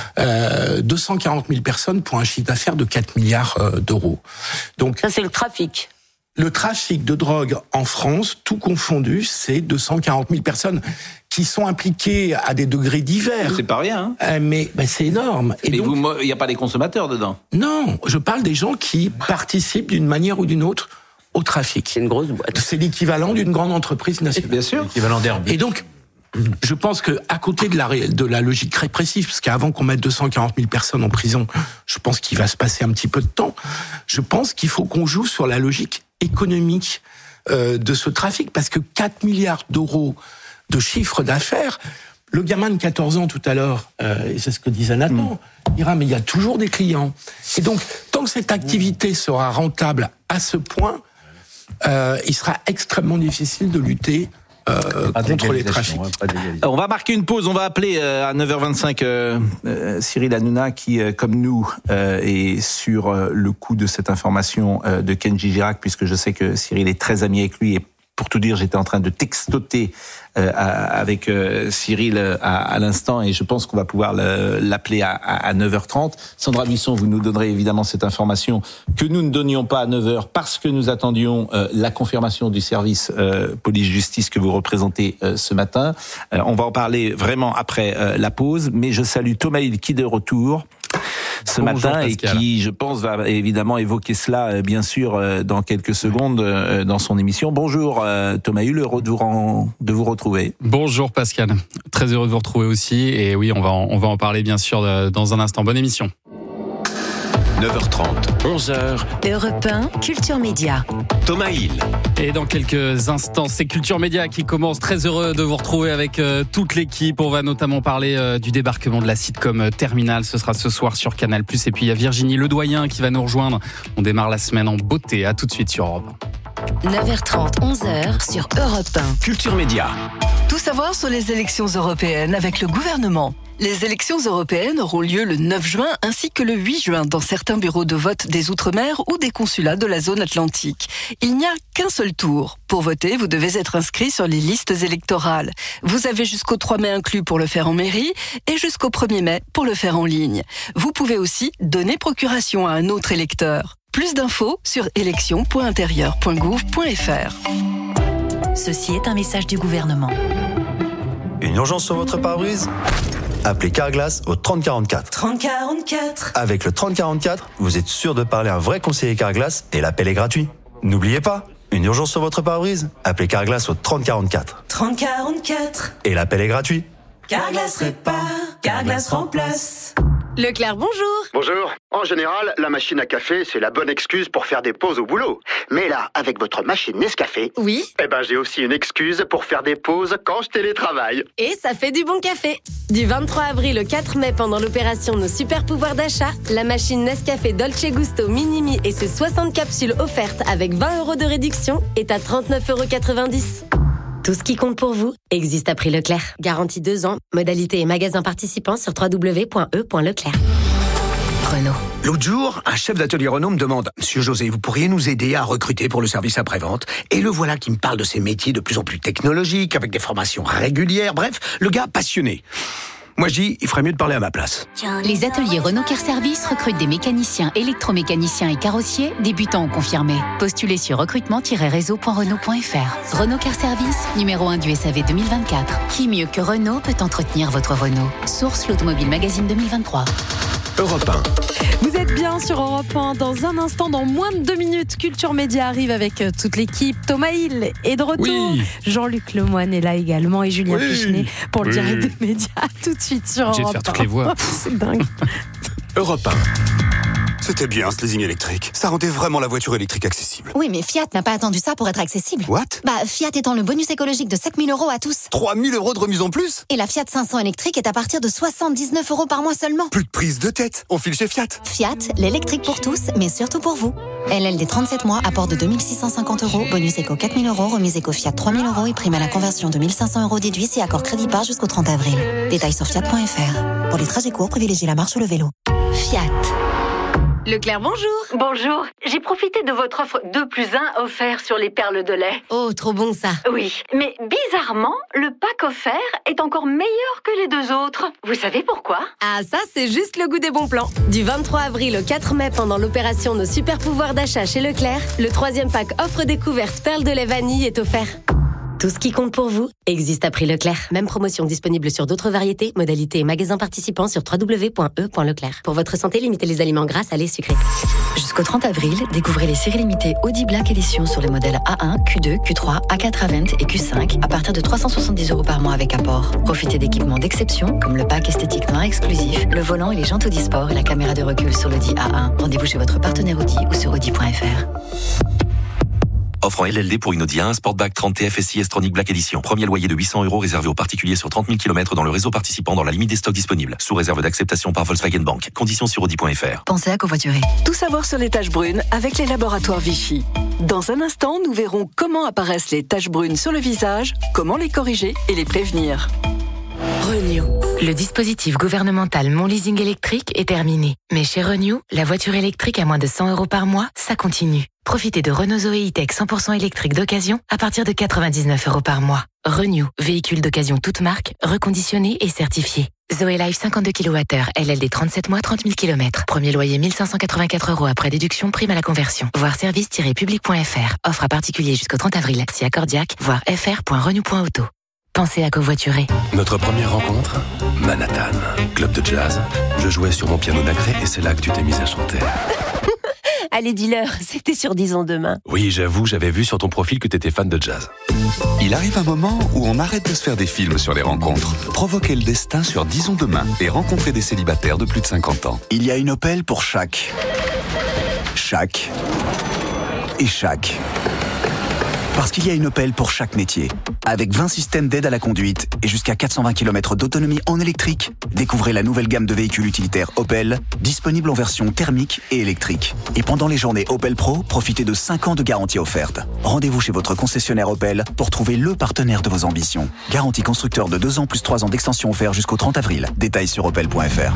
240 000 personnes pour un chiffre d'affaires de 4 milliards d'euros. Donc ça, c'est le trafic. Le trafic de drogue en France, tout confondu, c'est 240 000 personnes qui sont impliquées à des degrés divers. C'est pas rien. Mais c'est énorme. Et donc, il n'y a pas les consommateurs dedans. Non, je parle des gens qui participent d'une manière ou d'une autre au trafic. C'est une grosse boîte. C'est l'équivalent d'une grande entreprise nationale. Bien sûr. L'équivalent d'Airbus. Et donc, je pense que à côté de la logique répressive, parce qu'avant qu'on mette 240 000 personnes en prison, je pense qu'il va se passer un petit peu de temps. Je pense qu'il faut qu'on joue sur la logique économique de ce trafic, parce que 4 milliards d'euros de chiffre d'affaires, le gamin de 14 ans tout à l'heure, et c'est ce que disait Nathan, dira mais il y a toujours des clients. Et donc, tant que cette activité sera rentable à ce point, il sera extrêmement difficile de lutter contre les trafics. On va marquer une pause, on va appeler à 9h25 Cyril Hanouna qui, comme nous, est sur le coup de cette information de Kenji Girac, puisque je sais que Cyril est très ami avec lui et pour tout dire, j'étais en train de textoter avec Cyril à l'instant, et je pense qu'on va pouvoir l'appeler à 9h30. Sandra Buisson, vous nous donnerez évidemment cette information que nous ne donnions pas à 9h parce que nous attendions la confirmation du service police-justice que vous représentez ce matin. On va en parler vraiment après la pause, mais je salue Thomas Hill qui est de retour ce matin et qui, je pense, va évidemment évoquer cela, bien sûr, dans quelques secondes dans son émission. Bonjour Thomas Hull, heureux de vous retrouver. Bonjour Pascal, très heureux de vous retrouver aussi. Et oui, on va en parler bien sûr dans un instant. Bonne émission. 9h30, 11h. Europe 1, Culture Média. Thomas Hill. Et dans quelques instants, c'est Culture Média qui commence. Très heureux de vous retrouver avec toute l'équipe. On va notamment parler du débarquement de la sitcom Terminal. Ce sera ce soir sur Canal+. Et puis il y a Virginie Ledoyen qui va nous rejoindre. On démarre la semaine en beauté. À tout de suite sur Europe 1. 9h30, 11h sur Europe 1. Culture Média. Tout savoir sur les élections européennes avec le gouvernement. Les élections européennes auront lieu le 9 juin ainsi que le 8 juin dans certains bureaux de vote des Outre-mer ou des consulats de la zone atlantique. Il n'y a qu'un seul tour. Pour voter, vous devez être inscrit sur les listes électorales. Vous avez jusqu'au 3 mai inclus pour le faire en mairie et jusqu'au 1er mai pour le faire en ligne. Vous pouvez aussi donner procuration à un autre électeur. Plus d'infos sur élections.intérieur.gouv.fr. Ceci est un message du gouvernement. Une urgence sur votre pare-brise ? Appelez Carglass au 3044. 3044. Avec le 3044, vous êtes sûr de parler à un vrai conseiller Carglass et l'appel est gratuit. N'oubliez pas, une urgence sur votre pare-brise ? Appelez Carglass au 3044. 3044. Et l'appel est gratuit. Carglass répare, Carglass remplace. Leclerc, bonjour. Bonjour. En général, la machine à café, c'est la bonne excuse pour faire des pauses au boulot. Mais là, avec votre machine Nescafé... Oui. J'ai aussi une excuse pour faire des pauses quand je télétravaille. Et ça fait du bon café. Du 23 avril au 4 mai, pendant l'opération Nos Super Pouvoirs d'achat, la machine Nescafé Dolce Gusto Minimi et ses 60 capsules offertes avec 20 € de réduction est à 39,90 €. Tout ce qui compte pour vous existe à prix Leclerc. Garantie 2 ans. Modalité et magasins participants sur www.e.leclerc. Renault. L'autre jour, un chef d'atelier Renault me demande « Monsieur José, vous pourriez nous aider à recruter pour le service après-vente ?» Et le voilà qui me parle de ces métiers de plus en plus technologiques, avec des formations régulières, bref, le gars passionné. Moi, je dis, il ferait mieux de parler à ma place. Les ateliers Renault Car Service recrutent des mécaniciens, électromécaniciens et carrossiers, débutants ou confirmés. Postulez sur recrutement-réseau.renault.fr. Renault Car Service, numéro 1 du SAV 2024. Qui mieux que Renault peut entretenir votre Renault ? Source l'Automobile Magazine 2023. Europe 1. Vous êtes bien sur Europe 1. Dans un instant, dans moins de 2 minutes, Culture Média arrive avec toute l'équipe. Thomas Hill est de retour. Oui. Jean-Luc Lemoyne est là également et Julien Pichenet pour le direct des médias. Tout de suite sur Europe 1. J'ai de faire toutes les voix. C'est dingue. Europe 1. C'était bien ce leasing électrique. Ça rendait vraiment la voiture électrique accessible. Oui, mais Fiat n'a pas attendu ça pour être accessible. What ? Fiat étend le bonus écologique de 7 000 € à tous. 3 000 € de remise en plus ? Et la Fiat 500 électrique est à partir de 79 € par mois seulement. Plus de prise de tête. On file chez Fiat. Fiat, l'électrique pour tous, mais surtout pour vous. LLD 37 mois, apport de 2 650 €, bonus éco 4 000 €, remise éco Fiat 3 000 € et prime à la conversion de 1 500 € déduits si accord crédit par jusqu'au 30 avril. Détails sur fiat.fr. Pour les trajets courts, privilégiez la marche ou le vélo. Fiat. Leclerc, bonjour. Bonjour. J'ai profité de votre offre 2+1 offert sur les perles de lait. Oh, trop bon ça. Oui, mais bizarrement, le pack offert est encore meilleur que les 2 autres. Vous savez pourquoi ? Ah, ça, c'est juste le goût des bons plans. Du 23 avril au 4 mai, pendant l'opération Nos Super Pouvoirs d'achat chez Leclerc, le 3e pack offre découverte perles de lait vanille est offert. Tout ce qui compte pour vous existe à prix Leclerc. Même promotion disponible sur d'autres variétés, modalités et magasins participants sur www.e.leclerc. Pour votre santé, limitez les aliments gras, salés, sucrés. Jusqu'au 30 avril, découvrez les séries limitées Audi Black Edition sur les modèles A1, Q2, Q3, A4 Avant et Q5 à partir de 370 € par mois avec apport. Profitez d'équipements d'exception comme le pack esthétique noir exclusif, le volant et les jantes Audi Sport et la caméra de recul sur l'Audi A1. Rendez-vous chez votre partenaire Audi ou sur audi.fr. Offre en LLD pour une Audi A1 Sportback 30 TFSI S-Tronic Black Edition. Premier loyer de 800 € réservé aux particuliers sur 30 000 km dans le réseau participant dans la limite des stocks disponibles. Sous réserve d'acceptation par Volkswagen Bank. Conditions sur audi.fr. Pensez à covoiturer. Tout savoir sur les taches brunes avec les laboratoires Vichy. Dans un instant, nous verrons comment apparaissent les taches brunes sur le visage, comment les corriger et les prévenir. Renew. Le dispositif gouvernemental Mon Leasing électrique est terminé. Mais chez Renew, la voiture électrique à moins de 100 € par mois, ça continue. Profitez de Renault Zoe E-Tech 100% électrique d'occasion à partir de 99 € par mois. Renew, véhicule d'occasion toute marque, reconditionné et certifié. Zoe Life 52 kWh, LLD 37 mois, 30 000 km. Premier loyer 1584 € après déduction, prime à la conversion. Voir service-public.fr. Offre à particulier jusqu'au 30 avril. Si accordiaque, voir fr.renew.auto. Pensez à covoiturer. Notre première rencontre, Manhattan, club de jazz. Je jouais sur mon piano nacré et c'est là que tu t'es mise à chanter. Allez, dis-leur, c'était sur Disons Demain. Oui, j'avoue, j'avais vu sur ton profil que t'étais fan de jazz. Il arrive un moment où on arrête de se faire des films sur les rencontres. Provoquez le destin sur Disons Demain et rencontrez des célibataires de plus de 50 ans. Il y a une Opel pour chaque. Chaque. Et chaque. Parce qu'il y a une Opel pour chaque métier. Avec 20 systèmes d'aide à la conduite et jusqu'à 420 km d'autonomie en électrique, découvrez la nouvelle gamme de véhicules utilitaires Opel, disponible en version thermique et électrique. Et pendant les journées Opel Pro, profitez de 5 ans de garantie offerte. Rendez-vous chez votre concessionnaire Opel pour trouver le partenaire de vos ambitions. Garantie constructeur de 2 ans plus 3 ans d'extension offert jusqu'au 30 avril. Détails sur opel.fr.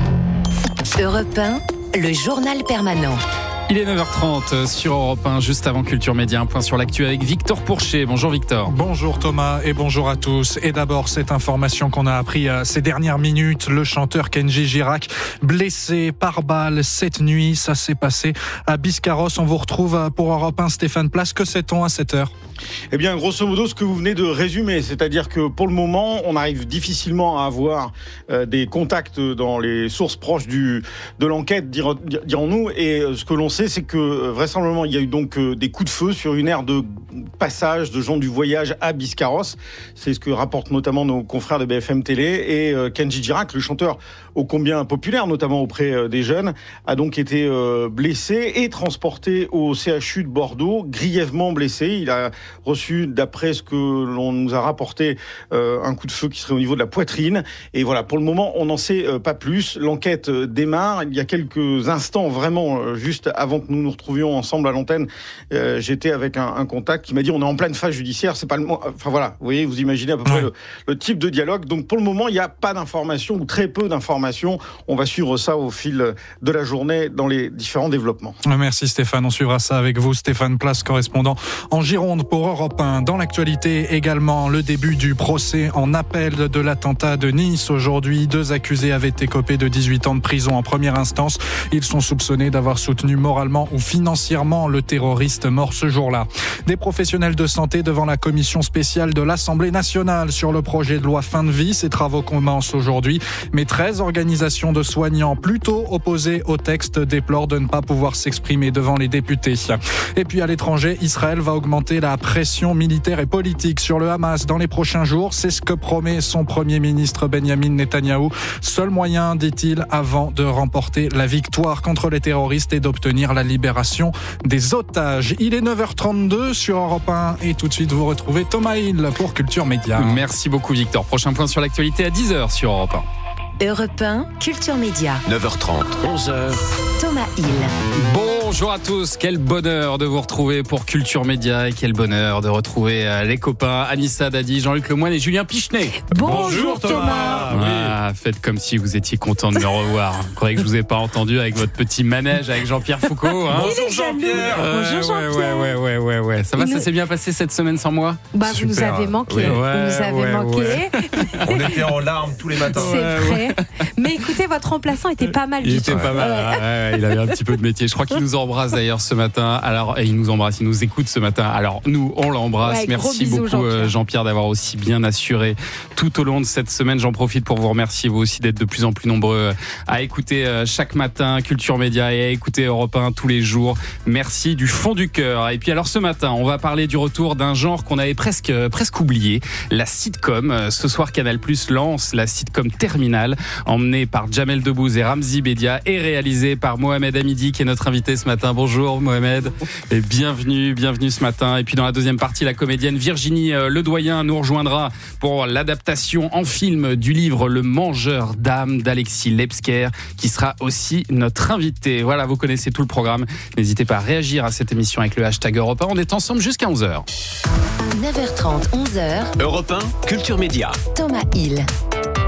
Europe 1, le journal permanent. Il est 9h30 sur Europe 1, juste avant Culture Média. Un point sur l'actu avec Victor Pourchet. Bonjour Victor. Bonjour Thomas et bonjour à tous. Et d'abord, cette information qu'on a appris ces dernières minutes. Le chanteur Kenji Girac, blessé par balle cette nuit. Ça s'est passé à Biscarrosse. On vous retrouve pour Europe 1, Stéphane Place. Que sait-on à 7h ? Eh bien, grosso modo, ce que vous venez de résumer. C'est-à-dire que pour le moment, on arrive difficilement à avoir des contacts dans les sources proches de l'enquête, dirons-nous. Et ce que l'on sait, c'est que vraisemblablement, il y a eu donc des coups de feu sur une aire de passage de gens du voyage à Biscarrosse. C'est ce que rapportent notamment nos confrères de BFM Télé. Et Kenji Girac, le chanteur ô combien populaire, notamment auprès des jeunes, a donc été blessé et transporté au CHU de Bordeaux, grièvement blessé. Il a reçu, d'après ce que l'on nous a rapporté, un coup de feu qui serait au niveau de la poitrine. Et voilà, pour le moment, on n'en sait pas plus. L'enquête démarre. Il y a quelques instants, vraiment, juste avant que nous nous retrouvions ensemble à l'antenne, j'étais avec un contact qui m'a dit on est en pleine phase judiciaire, c'est pas le moment. Enfin voilà, vous voyez, vous imaginez à peu près le type de dialogue. Donc pour le moment, il n'y a pas d'informations ou très peu d'informations. On va suivre ça au fil de la journée dans les différents développements. Merci Stéphane, on suivra ça avec vous. Stéphane Place, correspondant en Gironde pour Europe 1. Dans l'actualité également, le début du procès en appel de l'attentat de Nice. Aujourd'hui, 2 accusés avaient écopé de 18 ans de prison en première instance. Ils sont soupçonnés d'avoir soutenu moralement ou financièrement le terroriste mort ce jour-là. Des professionnels de santé devant la commission spéciale de l'Assemblée nationale sur le projet de loi fin de vie. Ces travaux commencent aujourd'hui, mais 13 organisations de soignants plutôt opposées au texte déplorent de ne pas pouvoir s'exprimer devant les députés. Et puis à l'étranger, Israël va augmenter la pression militaire et politique sur le Hamas dans les prochains jours. C'est ce que promet son Premier ministre Benjamin Netanyahou. Seul moyen, dit-il, avant de remporter la victoire contre les terroristes et d'obtenir la libération des otages. Il est 9h32 sur Europe 1 et tout de suite vous retrouvez Thomas Hill pour Culture Média. Merci beaucoup Victor. Prochain point sur l'actualité à 10h sur Europe 1. Europe 1, Culture Média. 9h30, 11h. Thomas Hill. Bonjour à tous, quel bonheur de vous retrouver pour Culture Média et quel bonheur de retrouver les copains Anissa Dadi, Jean-Luc Lemoyne et Julien Pichenet. Bonjour Thomas. Ah, faites comme si vous étiez content de me revoir. Vous croyez que je vous ai pas entendu avec votre petit manège avec Jean-Pierre Foucault, hein? Bonjour Jean-Pierre. Bonjour Jean-Pierre. Ouais. Ça va, ça s'est bien passé cette semaine sans moi? Bah, vous nous avez manqué. Ouais. Vous nous avez manqué. On était en larmes tous les matins. C'est vrai. Mais écoutez, votre remplaçant était pas mal. Il était pas mal. Ouais, il avait un petit peu de métier. Je crois qu'il nous embrasse d'ailleurs ce matin. Alors, il nous embrasse, il nous écoute ce matin. Alors, nous, on l'embrasse. Ouais, merci bisous, beaucoup, Jean-Pierre, d'avoir aussi bien assuré tout au long de cette semaine. J'en profite pour vous remercier, vous aussi, d'être de plus en plus nombreux à écouter chaque matin Culture Média et à écouter Europe 1 tous les jours. Merci du fond du cœur. Et puis, alors, ce matin, on va parler du retour d'un genre qu'on avait presque oublié, la sitcom. Ce soir, Canal+ lance la sitcom Terminal, emmenée par Jamel Debbouze et Ramzy Bedia et réalisée par Mohamed Hamidi, qui est notre invité ce matin. Bonjour Mohamed et bienvenue ce matin. Et puis dans la deuxième partie, la comédienne Virginie Ledoyen nous rejoindra pour l'adaptation en film du livre Le Mangeur d'âme d'Alexis Lebsker, qui sera aussi notre invité. Voilà, vous connaissez tout le programme. N'hésitez pas à réagir à cette émission avec le hashtag Europe 1. On est ensemble jusqu'à 11h. 9h30, 11h. Europe 1, Culture Média. Thomas Hill.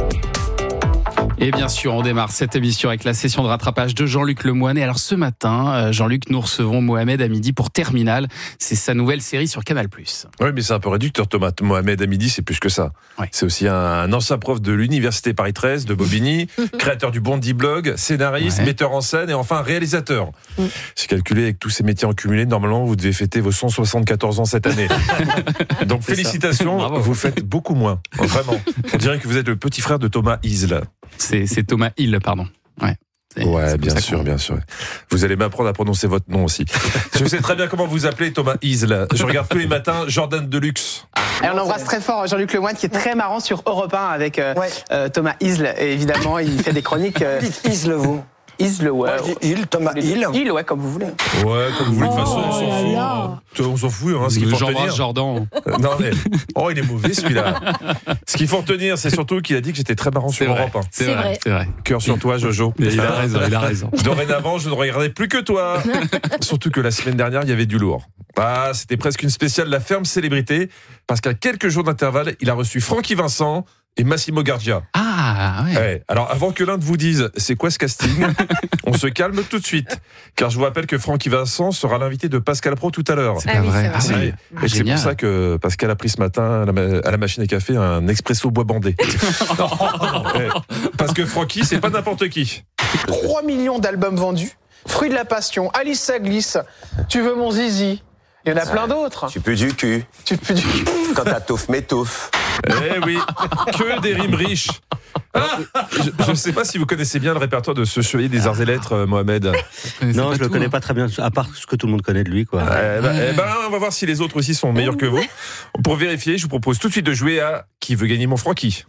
Et bien sûr, on démarre cette émission avec la session de rattrapage de Jean-Luc Lemoyne. Et alors ce matin, Jean-Luc, nous recevons Mohamed à midi pour Terminal. C'est sa nouvelle série sur Canal+. Oui, mais c'est un peu réducteur, Thomas. Mohamed à midi, c'est plus que ça. Ouais. C'est aussi un ancien prof de l'Université Paris 13 de Bobigny, créateur du Bondi Blog, scénariste, metteur en scène et enfin réalisateur. J'ai calculé avec tous ces métiers en cumulé, normalement, vous devez fêter vos 174 ans cette année. Donc félicitations, vous faites beaucoup moins. Vraiment. On dirait que vous êtes le petit frère de Thomas Isle. C'est Thomas Hill, pardon. Ouais, bien sûr. Vous allez m'apprendre à prononcer votre nom aussi. Je sais très bien comment vous appelez, Thomas Isle. Je regarde tous les matins Jordan Deluxe. Et on embrasse très fort Jean-Luc Lemoyne qui est très marrant sur Europe 1 avec Thomas Isle. Et évidemment, il fait des chroniques. Dites Isle, vous. Isle, ouais. Thomas Hill. Hill, ouais, comme vous voulez. Ouais, comme vous voulez. De toute façon, on s'en fout. Hein, ce qu'il faut retenir. Jordan. Non, mais. Oh, il est mauvais celui-là. Ce qu'il faut retenir, c'est surtout qu'il a dit que j'étais très marrant sur Europe 1. C'est vrai. Cœur sur toi, Jojo. Il a raison. Dorénavant, je ne regardais plus que toi. Surtout que la semaine dernière, il y avait du lourd. Ah, c'était presque une spéciale La Ferme Célébrité, parce qu'à quelques jours d'intervalle, il a reçu Francky Vincent et Massimo Gardia. Ah, ouais. Alors, avant que l'un de vous dise c'est quoi ce casting, on se calme tout de suite. Car je vous rappelle que Francky Vincent sera l'invité de Pascal Pro tout à l'heure. C'est pas vrai. Et c'est pour ça que Pascal a pris ce matin à la machine à café un expresso bois bandé. Parce que Francky, c'est pas n'importe qui. 3 millions d'albums vendus. Fruit de la passion, Alice ça glisse, Tu veux mon zizi. Il y en a plein d'autres. Tu pues du cul. Quand ta touffe m'étouffe. Eh oui, que des rimes riches. Alors, je ne sais pas si vous connaissez bien le répertoire de ce chevalier des arts et lettres, Mohamed. Non, je le connais pas très bien, à part ce que tout le monde connaît de lui, quoi. On va voir si les autres aussi sont meilleurs que vous. Pour vérifier, je vous propose tout de suite de jouer à Qui veut gagner mon Francky.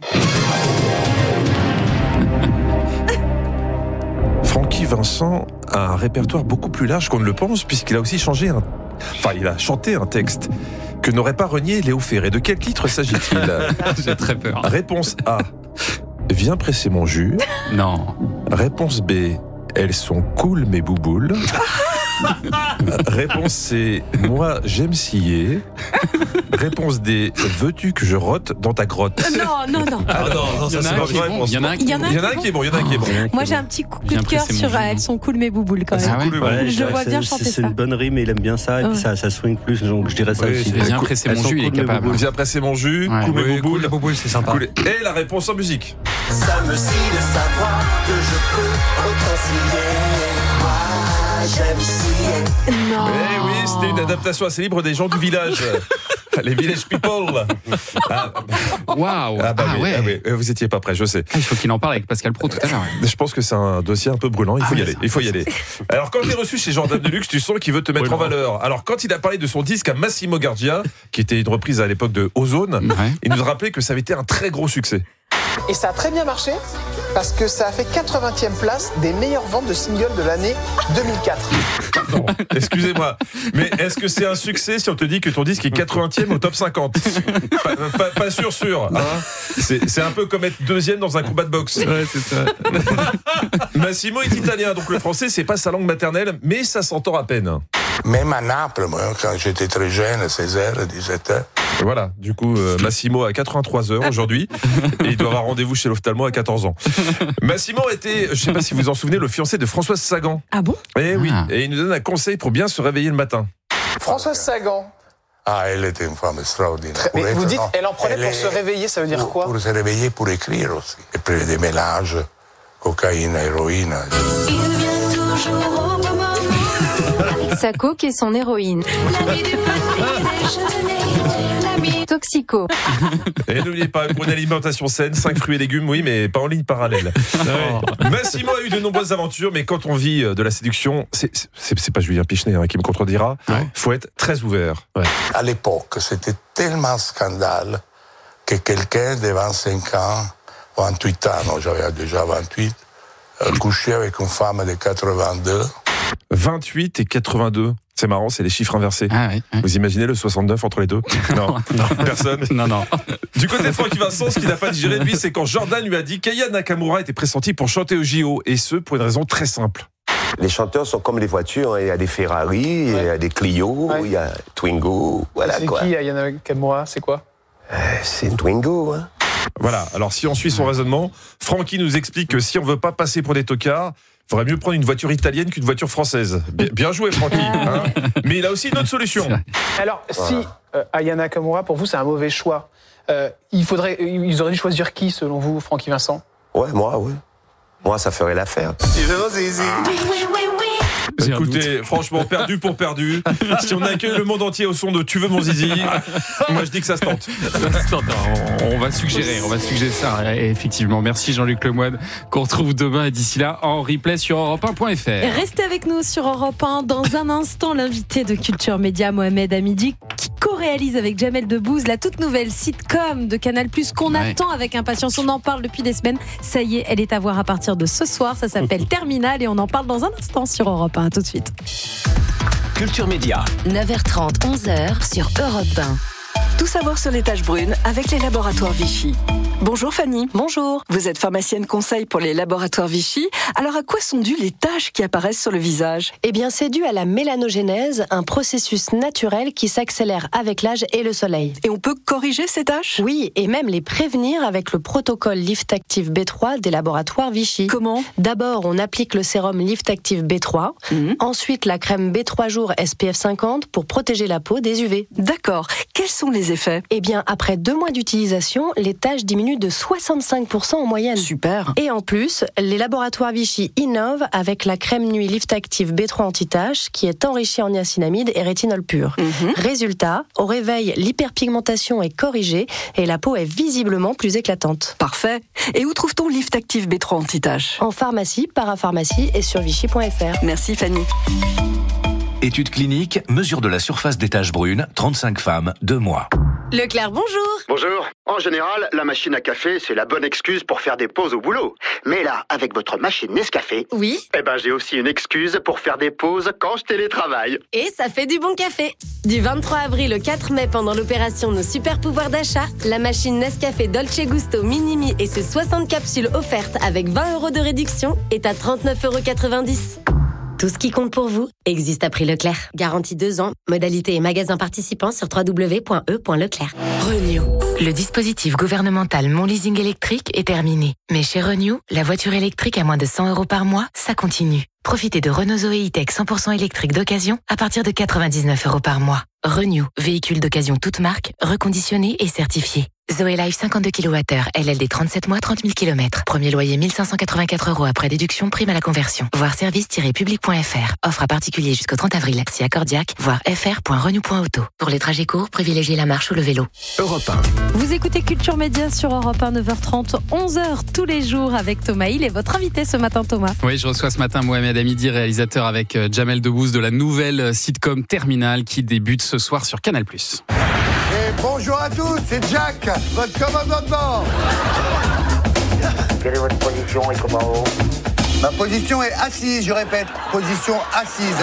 Francky Vincent a un répertoire beaucoup plus large qu'on ne le pense, puisqu'il a aussi il a chanté un texte que n'aurait pas renié Léo Ferré. De quel titre s'agit-il? J'ai très peur. Réponse A. Viens presser mon jus. Non. Réponse B. Elles sont cool mes bouboules. Réponse C. Moi j'aime scier. Réponse D. Veux-tu que je rote dans ta grotte? Non. Ah non, ça c'est pas vraie réponse. Il y en a un qui est bon. Moi j'ai un petit coup de cœur sur Elles sont cool mes bouboules quand même. Je le vois bien chanter ça. C'est une bonne rime et il aime bien ça. Et puis ça swing plus, donc je dirais ça aussi. Viens presser mon jus, il est capable. Viens presser mon jus, cool mes bouboules. La bouboule, c'est sympa. Et la réponse en musique. Ça me scie de savoir que je peux réconcilier. J'aime scier. Non. Eh oui, c'était une adaptation assez libre des gens du village. Les village people. Waouh. Oui, vous étiez pas prêts, je sais. Il faut qu'il en parle avec Pascal Pro tout à l'heure. Je pense que c'est un dossier un peu brûlant. Il faut y aller. Alors, quand tu es reçu chez Jordan Deluxe, tu sens qu'il veut te mettre en valeur. Alors, quand il a parlé de son disque à Massimo Gardia, qui était une reprise à l'époque de Ozone, il nous a rappelé que ça avait été un très gros succès. Et ça a très bien marché parce que ça a fait 80e place des meilleures ventes de singles de l'année 2004. Non, excusez-moi, mais est-ce que c'est un succès si on te dit que ton disque est 80e au top 50 ? Pas sûr. Hein, c'est un peu comme être deuxième dans un combat de boxe. Ouais, c'est ça. Massimo est italien, donc le français c'est pas sa langue maternelle, mais ça s'entend à peine. Même à Naples, moi, quand j'étais très jeune, 16h, 17h. Voilà, du coup, Massimo a 83 heures aujourd'hui et il doit avoir rendez-vous chez l'ophtalmo à 14 ans. Massimo était, je sais pas si vous vous en souvenez, le fiancé de Françoise Sagan. Ah bon ? Eh oui, et il nous donne un conseil pour bien se réveiller le matin. Françoise Sagan. Ah, elle était une femme extraordinaire. Mais vous dites, elle en prenait pour se réveiller, ça veut dire quoi ? Pour se réveiller, pour écrire aussi. Elle prenait des mélanges, cocaïne, héroïne. Il vient toujours au moment avec sa coke et son héroïne. L'ami du petit déjeuner, l'ami toxico. Et n'oubliez pas, pour une alimentation saine, 5 fruits et légumes, oui, mais pas en ligne parallèle. Massimo a eu de nombreuses aventures, mais quand on vit de la séduction, c'est pas Julien Pichenet qui me contredira, faut être très ouvert. Ouais. À l'époque, c'était tellement scandale que quelqu'un de 25 ans, 28 ans, non, j'avais déjà 28, couché avec une femme de 82. 28 et 82. C'est marrant, c'est les chiffres inversés. Vous imaginez le 69 entre les deux ? Non, personne. Non. Du côté de Francky Vincent, ce qu'il n'a pas digéré de lui, c'est quand Jordan lui a dit qu'Aya Nakamura était pressenti pour chanter au JO, et ce, pour une raison très simple. Les chanteurs sont comme les voitures, il y a des Ferrari, il y a des Clio, il y a Twingo, voilà c'est quoi. C'est qui Aya Nakamura, c'est quoi ? C'est une Twingo, hein. Voilà, alors si on suit son raisonnement, Francky nous explique que si on veut pas passer pour des tocards, il faudrait mieux prendre une voiture italienne qu'une voiture française. Bien joué, Francky. Hein, mais il a aussi une autre solution. Alors, si Aya Nakamura, pour vous, c'est un mauvais choix, ils auraient dû choisir qui, selon vous, Francky Vincent ? Ouais, moi, ça ferait l'affaire. Tu veux mon zizi ? Écoutez, franchement, perdu pour perdu. Si on accueille le monde entier au son de Tu veux mon zizi, moi je dis que ça se tente. On va suggérer ça, effectivement. Merci Jean-Luc Lemoyne, qu'on retrouve demain et d'ici là en replay sur europe1.fr. Restez avec nous sur Europe 1. Dans un instant, l'invité de Culture Média, Mohamed Hamidi, qui co-réalise avec Jamel Debbouze la toute nouvelle sitcom de Canal+, qu'on attend avec impatience. On en parle depuis des semaines. Ça y est, elle est à voir à partir de ce soir. Ça s'appelle Terminal et on en parle dans un instant sur Europe 1. À tout de suite. Culture Média. 9h30, 11h sur Europe 1. Tout savoir sur les taches brunes avec les laboratoires Vichy. Bonjour Fanny. Bonjour. Vous êtes pharmacienne conseil pour les laboratoires Vichy. Alors à quoi sont dues les taches qui apparaissent sur le visage ? Eh bien, c'est dû à la mélanogénèse, un processus naturel qui s'accélère avec l'âge et le soleil. Et on peut corriger ces taches ? Oui, et même les prévenir avec le protocole Lift Active B3 des laboratoires Vichy. Comment ? D'abord, on applique le sérum Lift Active B3, ensuite la crème B3 jours SPF 50 pour protéger la peau des UV. D'accord. Quels sont les effets ? Eh bien, après 2 mois d'utilisation, les taches diminuent de 65% en moyenne. Super. Et en plus, les laboratoires Vichy innovent avec la crème nuit Lift Active B3 anti-taches qui est enrichie en niacinamide et rétinol pur. Résultat, au réveil, l'hyperpigmentation est corrigée et la peau est visiblement plus éclatante. Parfait. Et où trouve-t-on Lift Active B3 anti-taches ? En pharmacie, parapharmacie et sur vichy.fr. Merci Fanny. Étude clinique, mesure de la surface des taches brunes, 35 femmes, 2 mois. Leclerc, bonjour. Bonjour. En général, la machine à café, c'est la bonne excuse pour faire des pauses au boulot. Mais là, avec votre machine Nescafé, oui, j'ai aussi une excuse pour faire des pauses quand je télétravaille. Et ça fait du bon café. Du 23 avril au 4 mai, pendant l'opération Nos super pouvoirs d'achat, la machine Nescafé Dolce Gusto Minimi et ses 60 capsules offertes avec 20 € de réduction est à 39,90 €. Tout ce qui compte pour vous existe à prix Leclerc. Garantie 2 ans. Modalité et magasins participants sur www.e.leclerc. Renew. Le dispositif gouvernemental Mon Leasing électrique est terminé. Mais chez Renew, la voiture électrique à moins de 100 € par mois, ça continue. Profitez de Renault Zoe E-Tech 100% électrique d'occasion à partir de 99 € par mois. Renew, véhicule d'occasion toute marque, reconditionné et certifié. Zoe Life 52 kWh, LLD 37 mois, 30 000 km. Premier loyer 1 584 € après déduction, prime à la conversion. Voir service-public.fr. Offre à particulier jusqu'au 30 avril. Si accordiaque, voir fr.renew.auto. Pour les trajets courts, privilégiez la marche ou le vélo. Europe 1. Vous écoutez Culture Média sur Europe 1, 9h30, 11h tous les jours avec Thomas Hill et votre invité ce matin, Thomas. Oui, je reçois ce matin Mohamed Hamidi, réalisateur avec Jamel Debbouze de la nouvelle sitcom Terminal qui débute ce soir sur Canal+. Et bonjour à tous, c'est Jack, votre commandant de bord. Quelle est votre position et comment ? Ma position est assise, je répète, position assise.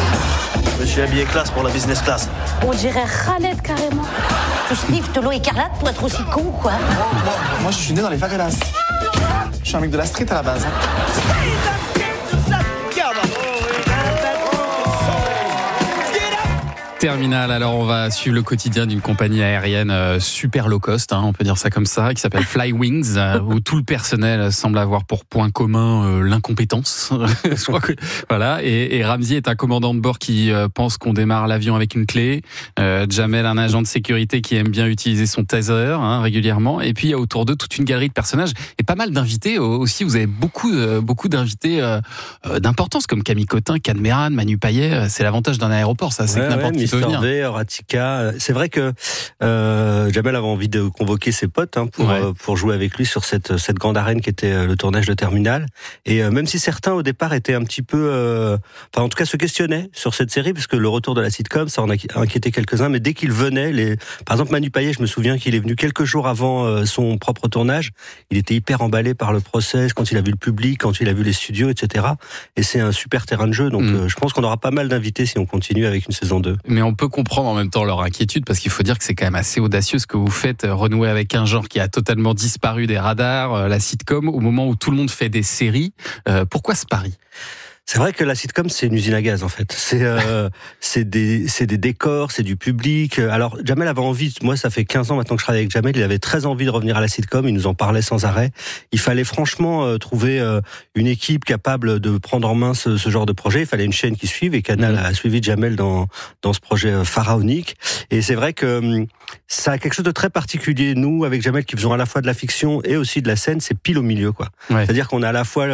Je suis habillé classe pour la business class. On dirait Khaled carrément. Tu sniffes de l'eau écarlate pour être aussi con, quoi. Moi, je suis né dans les favelas. Je suis un mec de la street à la base. Terminal, alors on va suivre le quotidien d'une compagnie aérienne super low cost, on peut dire ça comme ça, qui s'appelle Flywings, où tout le personnel semble avoir pour point commun l'incompétence. Je crois que, voilà. Et Ramzi est un commandant de bord qui pense qu'on démarre l'avion avec une clé. Jamel, un agent de sécurité qui aime bien utiliser son taser régulièrement. Et puis il y a autour d'eux toute une galerie de personnages et pas mal d'invités aussi. Vous avez beaucoup d'invités d'importance comme Camille Cotin, Cadmeran, Manu Payet. C'est l'avantage d'un aéroport, ça. C'est que n'importe qui. V, Horatica. C'est vrai que Jamel avait envie de convoquer ses potes pour jouer avec lui sur cette grande arène qui était le tournage de Terminal. Et même si certains au départ étaient un petit peu, en tout cas se questionnaient sur cette série, parce que le retour de la sitcom, ça en a inquiété quelques-uns. Mais dès qu'il venait, par exemple Manu Payet, je me souviens qu'il est venu quelques jours avant son propre tournage. Il était hyper emballé par le process, quand il a vu le public, quand il a vu les studios, etc. Et c'est un super terrain de jeu. Donc je pense qu'on aura pas mal d'invités si on continue avec une saison 2. Mais on peut comprendre en même temps leur inquiétude, parce qu'il faut dire que c'est quand même assez audacieux ce que vous faites, renouer avec un genre qui a totalement disparu des radars, la sitcom, au moment où tout le monde fait des séries. Pourquoi ce pari ? C'est vrai que la sitcom, c'est une usine à gaz, en fait. C'est des décors, c'est du public. Alors, Jamel avait envie, moi, ça fait 15 ans maintenant que je travaille avec Jamel, il avait très envie de revenir à la sitcom, il nous en parlait sans arrêt. Il fallait franchement trouver une équipe capable de prendre en main ce genre de projet. Il fallait une chaîne qui suive, et Canal a suivi Jamel dans ce projet pharaonique. Et c'est vrai que ça a quelque chose de très particulier. Nous, avec Jamel, qui faisons à la fois de la fiction et aussi de la scène, c'est pile au milieu, quoi. Ouais. C'est-à-dire qu'on a à la fois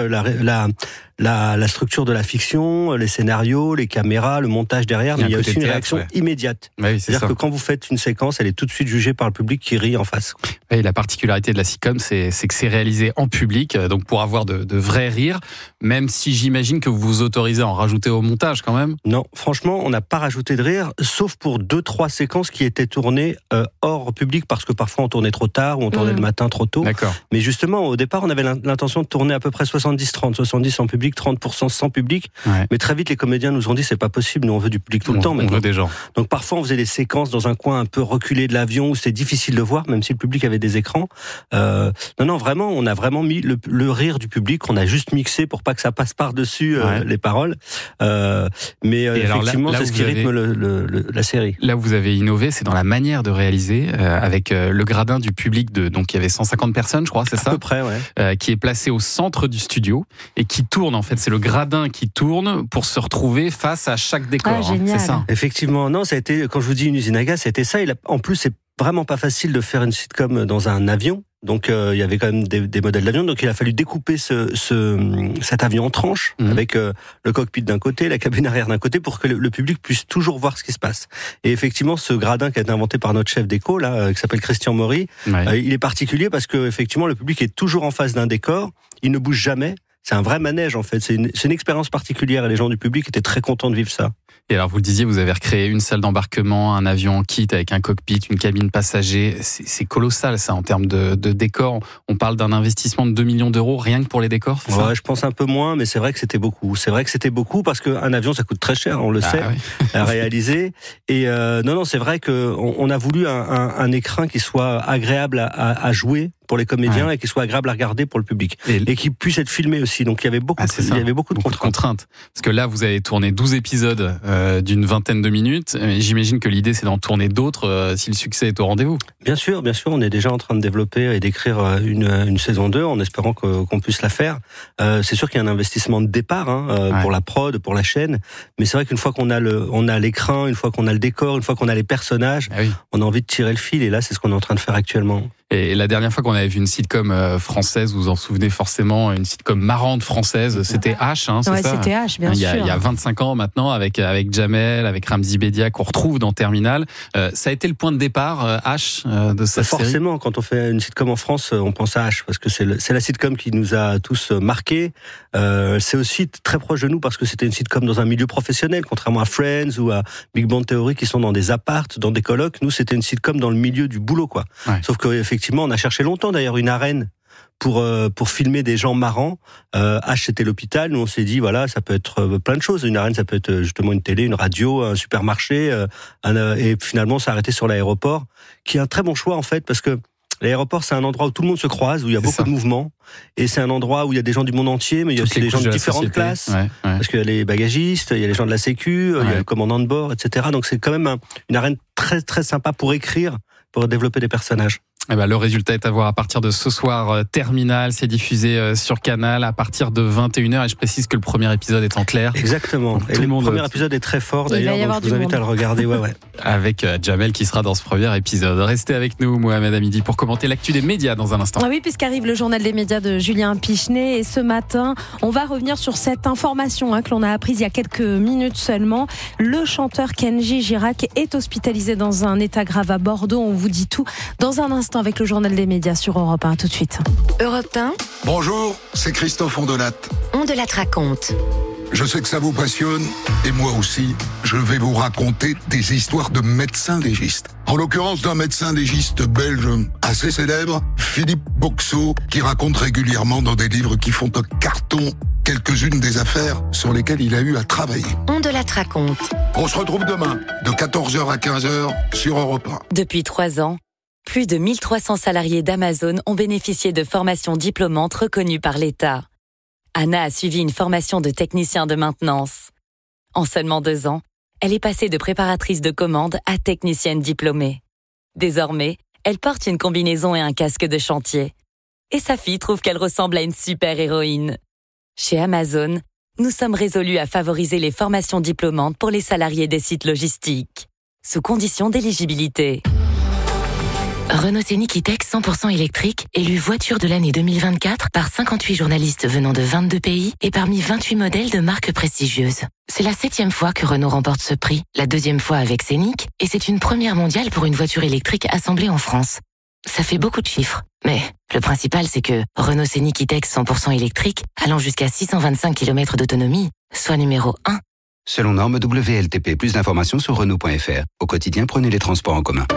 la structure de la fiction, les scénarios, les caméras, le montage derrière, mais il y a aussi une réaction immédiate. Oui, c'est-à-dire que quand vous faites une séquence, elle est tout de suite jugée par le public qui rit en face. Et la particularité de la sitcom, c'est que c'est réalisé en public, donc pour avoir de vrais rires, même si j'imagine que vous vous autorisez à en rajouter au montage quand même. Non, franchement, on n'a pas rajouté de rire, sauf pour 2-3 séquences qui étaient tournées hors public, parce que parfois on tournait trop tard ou on tournait le matin trop tôt. D'accord. Mais justement, au départ, on avait l'intention de tourner à peu près 70-30, 70 en public, 30% sans public. Ouais. Mais très vite, les comédiens nous ont dit, c'est pas possible, nous on veut du public tout le temps. On veut des gens. Donc parfois, on faisait des séquences dans un coin un peu reculé de l'avion où c'était difficile de voir, même si le public avait des écrans. Non, vraiment, on a vraiment mis le rire du public, on a juste mixé pour pas que ça passe par-dessus les paroles. Mais effectivement, c'est ce qui rythme la série. Là où vous avez innové, c'est dans la manière de réaliser, avec le gradin du public donc il y avait 150 personnes, je crois, c'est ça ? À peu près, ouais. Qui est placé au centre du studio et qui tourne, en fait. C'est le gradin qui tourne pour se retrouver face à chaque décor. Génial. C'est ça. Effectivement, non, ça a été, quand je vous dis une usine à gaz, ça a été ça. En plus, c'est vraiment pas facile de faire une sitcom dans un avion. Donc il y avait quand même des modèles d'avion, donc il a fallu découper cet avion en tranches, avec le cockpit d'un côté, la cabine arrière d'un côté, pour que le public puisse toujours voir ce qui se passe. Et effectivement, ce gradin qui a été inventé par notre chef déco, là, qui s'appelle Christian Maury, il est particulier parce que effectivement le public est toujours en face d'un décor, il ne bouge jamais. C'est un vrai manège, en fait. C'est une expérience particulière et les gens du public étaient très contents de vivre ça. Et alors, vous le disiez, vous avez recréé une salle d'embarquement, un avion en kit avec un cockpit, une cabine passager. C'est colossal, ça, en termes de décors. On parle d'un investissement de 2 millions d'euros rien que pour les décors, c'est ça ? Je pense un peu moins, mais c'est vrai que c'était beaucoup. C'est vrai que c'était beaucoup parce qu'un avion, ça coûte très cher, on le sait, à réaliser. Et non, c'est vrai qu'on a voulu un écran qui soit agréable à jouer pour les comédiens et qui soit agréable à regarder pour le public. Et qui puisse être filmé aussi. Donc il y avait beaucoup de contraintes. Parce que là, vous avez tourné 12 épisodes d'une vingtaine de minutes. J'imagine que l'idée, c'est d'en tourner d'autres si le succès est au rendez-vous. Bien sûr. On est déjà en train de développer et d'écrire une saison 2 en espérant qu'on puisse la faire. C'est sûr qu'il y a un investissement de départ pour la prod, pour la chaîne. Mais c'est vrai qu'une fois qu'on a l'écran, une fois qu'on a le décor, une fois qu'on a les personnages, on a envie de tirer le fil. Et là, c'est ce qu'on est en train de faire actuellement. Et la dernière fois qu'on avait vu une sitcom française, vous vous en souvenez forcément, une sitcom marrante française, c'était H, c'est ça ? C'était H, bien sûr. Il y a 25 ans maintenant, avec Jamel, avec Ramzy Bedia, qu'on retrouve dans Terminal. Ça a été le point de départ, H, de cette série ? Forcément, quand on fait une sitcom en France, on pense à H, parce que c'est la sitcom qui nous a tous marqués. C'est aussi très proche de nous, parce que c'était une sitcom dans un milieu professionnel, contrairement à Friends ou à Big Bang Theory, qui sont dans des appartes, dans des colocs. Nous, c'était une sitcom dans le milieu du boulot, quoi. Sauf que effectivement, on a cherché longtemps d'ailleurs une arène pour filmer des gens marrants. H, c'était l'hôpital. Nous, on s'est dit, voilà, ça peut être plein de choses. Une arène, ça peut être justement une télé, une radio, un supermarché. Et finalement, on s'est arrêté sur l'aéroport, qui est un très bon choix, en fait, parce que l'aéroport, c'est un endroit où tout le monde se croise, où il y a beaucoup de mouvements. Et c'est un endroit où il y a des gens du monde entier, mais il y a aussi des gens de différentes classes. Parce qu'il y a les bagagistes, il y a les gens de la Sécu, il y a le commandant de bord, etc. Donc, c'est quand même une arène très, très sympa pour écrire, pour développer des personnages. Le résultat est à voir à partir de ce soir. Terminal, c'est diffusé sur Canal à partir de 21h. Et je précise que le premier épisode est en clair. Exactement. Et le premier épisode est très fort d'ailleurs, donc je vous invite à le regarder. Avec Jamel qui sera dans ce premier épisode. Restez avec nous, Mohamed Hamidi, pour commenter l'actu des médias dans un instant. Oui, puisqu'arrive le journal des médias de Julien Pichenet. Et ce matin, on va revenir sur cette information que l'on a apprise il y a quelques minutes seulement. Le chanteur Kenji Girac est hospitalisé dans un état grave à Bordeaux. On vous dit tout dans un instant avec le journal des médias sur Europe 1. Tout de suite. Europe 1. Bonjour, c'est Christophe Ondelat. Ondelat raconte. Je sais que ça vous passionne, et moi aussi, je vais vous raconter des histoires de médecins légistes. En l'occurrence d'un médecin légiste belge assez célèbre, Philippe Boxeau, qui raconte régulièrement dans des livres qui font un carton quelques-unes des affaires sur lesquelles il a eu à travailler. Ondelat raconte. On se retrouve demain, de 14h à 15h, sur Europe 1. Depuis 3 ans, plus de 1300 salariés d'Amazon ont bénéficié de formations diplômantes reconnues par l'État. Anna a suivi une formation de technicien de maintenance. En seulement 2 ans, elle est passée de préparatrice de commande à technicienne diplômée. Désormais, elle porte une combinaison et un casque de chantier. Et sa fille trouve qu'elle ressemble à une super-héroïne. Chez Amazon, nous sommes résolus à favoriser les formations diplômantes pour les salariés des sites logistiques, sous condition d'éligibilité. Renault Scénic E-Tech 100% électrique, élu voiture de l'année 2024 par 58 journalistes venant de 22 pays et parmi 28 modèles de marques prestigieuses. C'est la 7e fois que Renault remporte ce prix, la 2e fois avec Scénic, et c'est une première mondiale pour une voiture électrique assemblée en France. Ça fait beaucoup de chiffres, mais le principal c'est que Renault Scénic E-Tech 100% électrique, allant jusqu'à 625 km d'autonomie, soit numéro 1. Selon norme WLTP, plus d'informations sur Renault.fr. Au quotidien, prenez les transports en commun.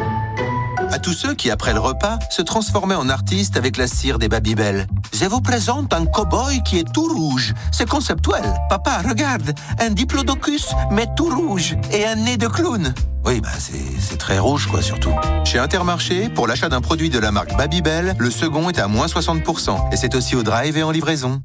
À tous ceux qui, après le repas, se transformaient en artistes avec la cire des Babybel. Je vous présente un cow-boy qui est tout rouge. C'est conceptuel. Papa, regarde, un diplodocus, mais tout rouge, et un nez de clown. Oui, c'est très rouge, quoi, surtout. Chez Intermarché, pour l'achat d'un produit de la marque Babybel, le second est à moins 60%. Et c'est aussi au drive et en livraison.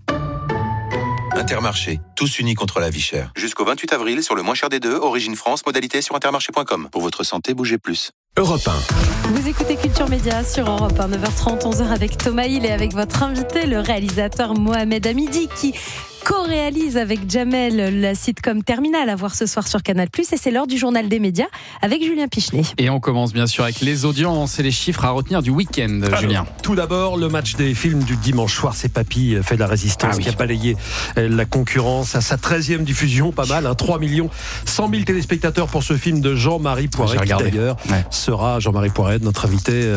Intermarché, tous unis contre la vie chère. Jusqu'au 28 avril, sur le moins cher des deux, Origine France, modalité sur intermarché.com. Pour votre santé, bougez plus. Europe 1. Vous écoutez Culture Média sur Europe 1, 9h30, 11h avec Thomas Hill et avec votre invité, le réalisateur Mohamed Hamidi, qui co-réalise avec Jamel la sitcom Terminal à voir ce soir sur Canal+. Et c'est l'heure du journal des médias avec Julien Pichenet. Et on commence bien sûr avec les audiences et les chiffres à retenir du week-end, Julien. Tout d'abord, le match des films du dimanche soir, c'est Papy fait de la résistance qui a balayé la concurrence à sa 13e diffusion, pas mal, 3 100 000 téléspectateurs pour ce film de Jean-Marie Poiret, qui d'ailleurs sera Jean-Marie Poiret, notre invité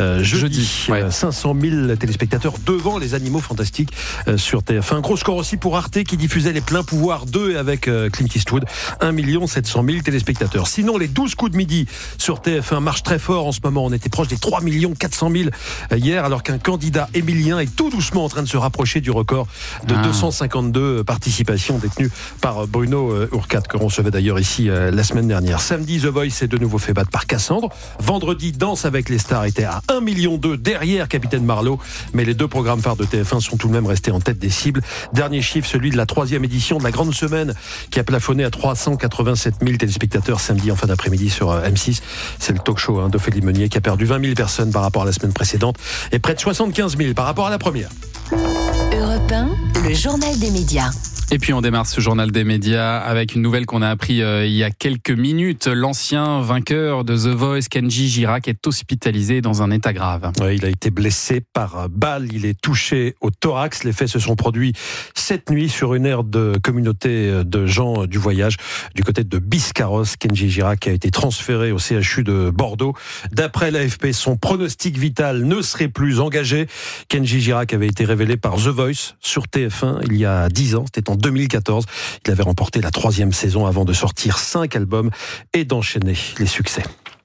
jeudi. 500 000 téléspectateurs devant Les Animaux Fantastiques sur TF1. Un gros score aussi pour Arte qui diffusait Les Pleins Pouvoirs 2 avec Clint Eastwood. 1 700 000 téléspectateurs. Sinon, les 12 coups de midi sur TF1 marchent très fort en ce moment. On était proche des 3 400 000 hier, alors qu'un candidat émilien est tout doucement en train de se rapprocher du record de 252 participations détenues par Bruno Urquhart, que l'on recevait d'ailleurs ici la semaine dernière. Samedi, The Voice s'est de nouveau fait battre par Cassandre. Vendredi, Danse avec les stars était à 1,2 million derrière Capitaine Marlowe. Mais les 2 programmes phares de TF1 sont tout de même restés en tête des cibles. Dernier chiffre, celui de la 3e édition de la Grande Semaine, qui a plafonné à 387 000 téléspectateurs samedi en fin d'après-midi sur M6. C'est le talk show d'Ophélie Meunier qui a perdu 20 000 personnes par rapport à la semaine précédente et près de 75 000 par rapport à la première. Europe 1, le journal des médias. Et puis on démarre ce journal des médias avec une nouvelle qu'on a appris il y a quelques minutes. L'ancien vainqueur de The Voice, Kenji Girac, est hospitalisé dans un état grave. Oui, il a été blessé par balle, il est touché au thorax. Les faits se sont produits cette nuit sur une aire de communauté de gens du voyage du côté de Biscarrosse. Kenji Girac a été transféré au CHU de Bordeaux. D'après l'AFP, son pronostic vital ne serait plus engagé. Kenji Girac avait été révélé par The Voice sur TF1 il y a 10 ans, c'était en 2014. Il avait remporté la 3e saison avant de sortir 5 albums et d'enchaîner les succès.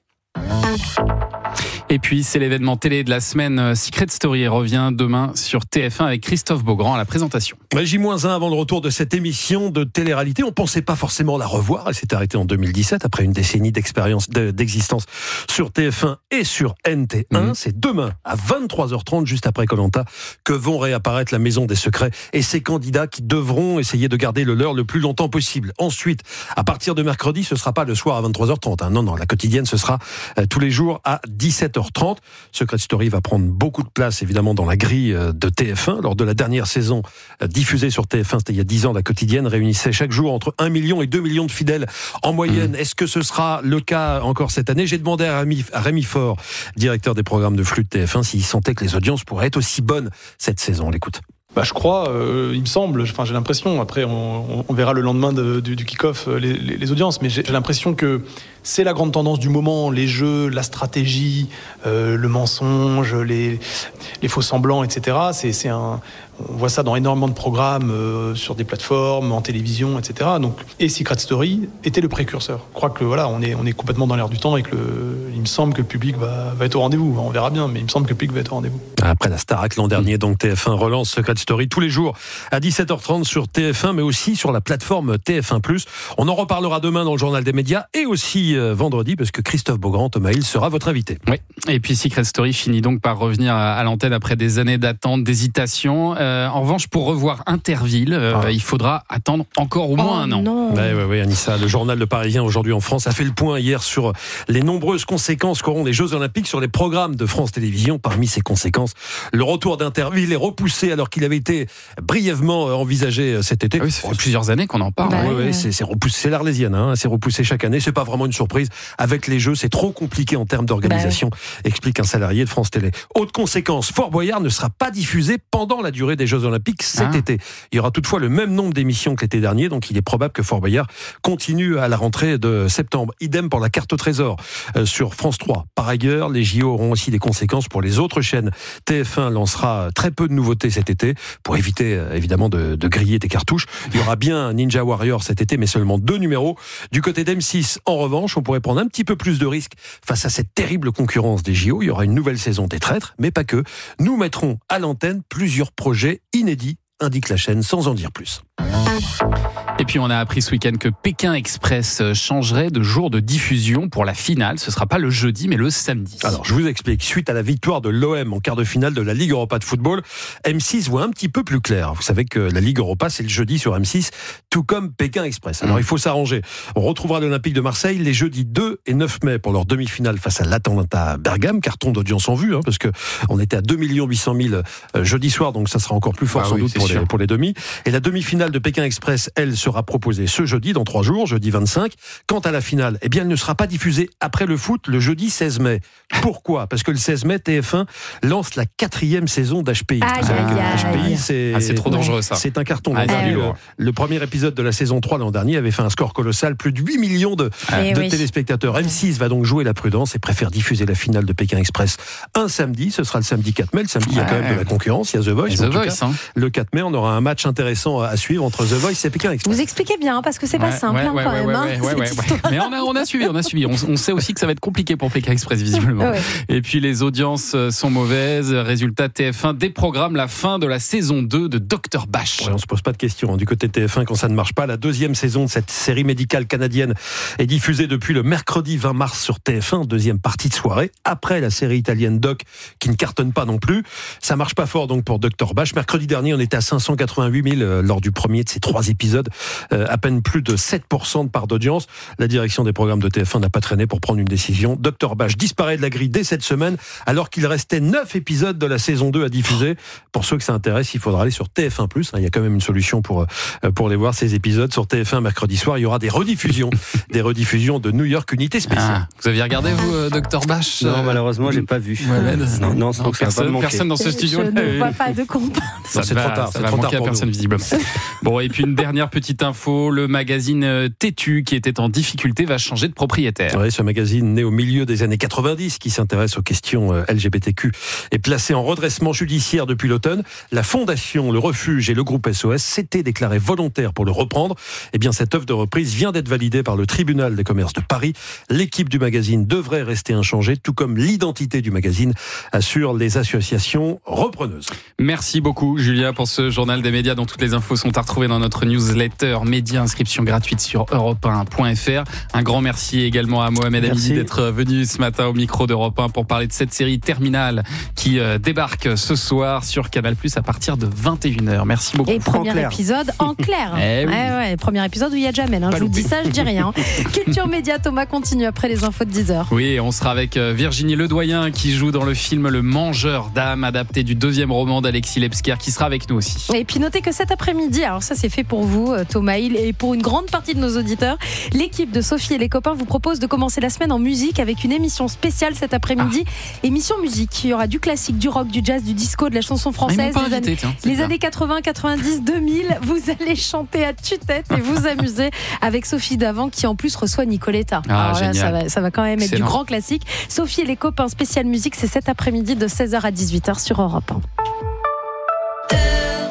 Et puis, c'est l'événement télé de la semaine. Secret Story revient demain sur TF1 avec Christophe Beaugrand à la présentation. J-1 avant le retour de cette émission de télé-réalité. On ne pensait pas forcément la revoir. Elle s'est arrêtée en 2017 après une décennie d'existence sur TF1 et sur NT1. C'est demain à 23h30, juste après Koh-Lanta, que vont réapparaître la Maison des Secrets et ses candidats qui devront essayer de garder le leur le plus longtemps possible. Ensuite, à partir de mercredi, ce ne sera pas le soir à 23h30. Non, la quotidienne, ce sera tous les jours à 17h30. Secret Story va prendre beaucoup de place évidemment dans la grille de TF1. Lors de la dernière saison diffusée sur TF1, c'était il y a 10 ans, la quotidienne réunissait chaque jour entre 1 million et 2 millions de fidèles en moyenne. Est-ce que ce sera le cas encore cette année ? J'ai demandé à Rémi Faure, directeur des programmes de flux de TF1, s'il sentait que les audiences pourraient être aussi bonnes cette saison. On l'écoute. Je crois, il me semble, j'ai l'impression, après on verra le lendemain du kick-off les audiences, mais j'ai l'impression que c'est la grande tendance du moment, les jeux, la stratégie, le mensonge, les faux semblants, etc. On voit ça dans énormément de programmes sur des plateformes, en télévision, etc. Et Secret Story était le précurseur. Je crois que on est complètement dans l'air du temps et que il me semble que le public va être au rendez-vous. On verra bien, mais il me semble que le public va être au rendez-vous. Après la Starac l'an dernier, donc TF1 relance Secret Story tous les jours à 17h30 sur TF1, mais aussi sur la plateforme TF1+. On en reparlera demain dans le journal des médias et aussi vendredi, parce que Christophe Beaugrand, Thomas Hill, sera votre invité. Oui, et puis Secret Story finit donc par revenir à l'antenne après des années d'attente, d'hésitation. En revanche, pour revoir Interville, il faudra attendre encore au moins un an. Oui, Anissa, le journal Le Parisien aujourd'hui en France a fait le point hier sur les nombreuses conséquences qu'auront les Jeux Olympiques sur les programmes de France Télévisions. Parmi ces conséquences, le retour d'Interville est repoussé alors qu'il avait été brièvement envisagé cet été. Ça fait plusieurs années qu'on en parle. C'est repoussé, c'est l'Arlésienne, c'est repoussé chaque année. C'est pas vraiment une surprise. Avec les Jeux, c'est trop compliqué en termes d'organisation, explique un salarié de France Télé. Autre conséquence, Fort Boyard ne sera pas diffusé pendant la durée des Jeux Olympiques cet été. Il y aura toutefois le même nombre d'émissions que l'été dernier, donc il est probable que Fort Boyard continue à la rentrée de septembre. Idem pour la carte au trésor sur France 3. Par ailleurs, les JO auront aussi des conséquences pour les autres chaînes. TF1 lancera très peu de nouveautés cet été pour éviter évidemment de griller des cartouches. Il y aura bien Ninja Warrior cet été, mais seulement 2 numéros. Du côté d'M6, en revanche, on pourrait prendre un petit peu plus de risques face à cette terrible concurrence des JO. Il y aura une nouvelle saison des Traîtres, mais pas que. Nous mettrons à l'antenne plusieurs projets inédits, indique la chaîne, sans en dire plus. Et puis on a appris ce week-end que Pékin Express changerait de jour de diffusion pour la finale. Ce ne sera pas le jeudi, mais le samedi. Alors je vous explique. Suite à la victoire de l'OM en quart de finale de la Ligue Europa de football, M6 voit un petit peu plus clair. Vous savez que la Ligue Europa, c'est le jeudi sur M6, tout comme Pékin Express. Alors il faut s'arranger. On retrouvera l'Olympique de Marseille les jeudis 2 et 9 mai pour leur demi-finale face à l'Atalanta Bergame. Carton d'audience en vue, parce qu'on était à 2 800 000 jeudi soir, donc ça sera encore plus fort sans doute pour les demi. Et la demi-finale de Pékin Express, elle, sera proposée ce jeudi, dans 3 jours, jeudi 25. Quant à la finale, elle ne sera pas diffusée après le foot le jeudi 16 mai. Pourquoi ? Parce que le 16 mai, TF1 lance la 4e saison d'HPI. HPI, c'est trop dangereux, ça. C'est un carton. Le premier épisode de la saison 3 l'an dernier avait fait un score colossal, plus de 8 millions de téléspectateurs. M6 va donc jouer la prudence et préfère diffuser la finale de Pékin Express un samedi. Ce sera le samedi 4 mai. Le samedi, il y a quand même de la concurrence. Il y a The Voice. Le 4 mai, on aura un match intéressant à suivre entre The Voice et Pékin Express. Vous expliquez bien, parce que c'est pas simple quand même. Mais on a suivi. On sait aussi que ça va être compliqué pour Pékin Express, visiblement. Et puis les audiences sont mauvaises. Résultat, TF1 déprogramme la fin de la saison 2 de Dr Bash. On se pose pas de questions du côté TF1 quand ça ne marche pas. La 2e saison de cette série médicale canadienne est diffusée depuis le mercredi 20 mars sur TF1, 2e partie de soirée, après la série italienne Doc, qui ne cartonne pas non plus. Ça marche pas fort donc pour Dr Bash. Mercredi dernier, on était à 588 000 lors du premier de ces 3 épisodes, à peine plus de 7% de part d'audience. La direction des programmes de TF1 n'a pas traîné pour prendre une décision. Dr Bash disparaît de la grille dès cette semaine, alors qu'il restait 9 épisodes de la saison 2 à diffuser. Pour ceux que ça intéresse, il faudra aller sur TF1+. Il y a quand même une solution pour les voir, ces épisodes. Sur TF1, mercredi soir, il y aura des rediffusions de New York Unité Spéciale. Vous aviez regardé, vous, Dr Bash? Non, malheureusement, j'ai pas vu. Non, personne dans ce studio. Je ne vois pas de compas. C'est trop tard. Ça va manquer à personne, visiblement. Bon, et puis une dernière petite info, le magazine Têtu, qui était en difficulté, va changer de propriétaire. Oui, ce magazine né au milieu des années 90, qui s'intéresse aux questions LGBTQ, est placé en redressement judiciaire depuis l'automne. La Fondation, le Refuge et le groupe SOS s'étaient déclarés volontaires pour le reprendre. Eh bien, cette œuvre de reprise vient d'être validée par le tribunal des commerces de Paris. L'équipe du magazine devrait rester inchangée, tout comme l'identité du magazine, assurent les associations repreneuses. Merci beaucoup, Julia, pour ce journal des médias dont toutes les infos sont à retrouver dans notre newsletter média, inscription gratuite sur europe1.fr. Un grand merci également à Mohamed Hamidi d'être venu ce matin au micro d'Europe 1 pour parler de cette série Terminal qui débarque ce soir sur Canal+ à partir de 21h. Merci beaucoup. Et premier épisode en clair. Premier épisode où il y a Jamel. Je vous dis ça, je dis rien. Culture Média, Thomas continue après les infos de 10h. Oui, on sera avec Virginie Ledoyen qui joue dans le film Le Mangeur d'âme, adapté du 2e roman d'Alexis Lebsker, qui sera avec nous aussi. Et puis notez que cet après-midi, alors ça c'est fait pour vous, Thomas Hill, et pour une grande partie de nos auditeurs, l'équipe de Sophie et les copains vous propose de commencer la semaine en musique avec une émission spéciale cet après-midi. Émission musique. Il y aura du classique, du rock, du jazz, du disco, de la chanson française. Les années 80, 90, 2000. Vous allez chanter à tue-tête et vous amuser avec Sophie Davant qui en plus reçoit Nicoletta. Génial. Ça va quand même être du grand classique. Sophie et les copains spécial musique, c'est cet après-midi de 16h à 18h sur Europe 1.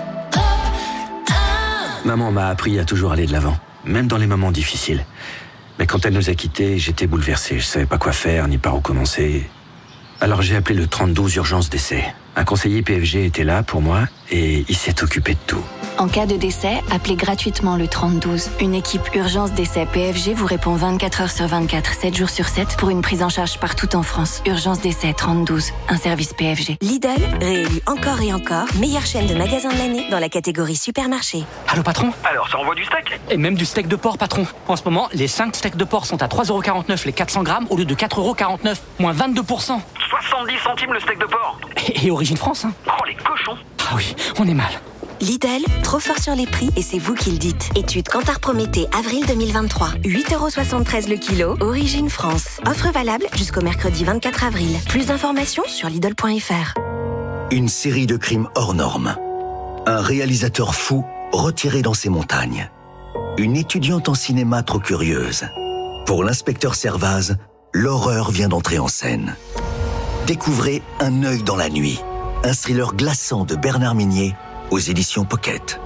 Maman m'a appris à toujours aller de l'avant, même dans les moments difficiles. Mais quand elle nous a quittés, j'étais bouleversé. Je savais pas quoi faire, ni par où commencer. Alors j'ai appelé le 32 urgence décès. Un conseiller PFG était là pour moi et il s'est occupé de tout. En cas de décès, appelez gratuitement le 3012. Une équipe urgence décès PFG vous répond 24 heures sur 24, 7 jours sur 7 pour une prise en charge partout en France. Urgence décès 3012, un service PFG. Lidl, réélu encore et encore, meilleure chaîne de magasins de l'année dans la catégorie supermarché. Allô patron ? Alors, ça envoie du steak ? Et même du steak de porc patron. En ce moment, les 5 steaks de porc sont à 3,49€ les 400 grammes au lieu de 4,49€, moins 22%. 70 centimes le steak de porc. Et origine France, hein. Oh, les cochons. Ah oui, on est mal. Lidl, trop fort sur les prix et c'est vous qui le dites. Étude Kantar Prométhée, avril 2023. 8,73€ le kilo, origine France. Offre valable jusqu'au mercredi 24 avril. Plus d'informations sur Lidl.fr. Une série de crimes hors normes. Un réalisateur fou retiré dans ses montagnes. Une étudiante en cinéma trop curieuse. Pour l'inspecteur Servaz, l'horreur vient d'entrer en scène. Découvrez Un œil dans la nuit. Un thriller glaçant de Bernard Minier aux éditions Pocket.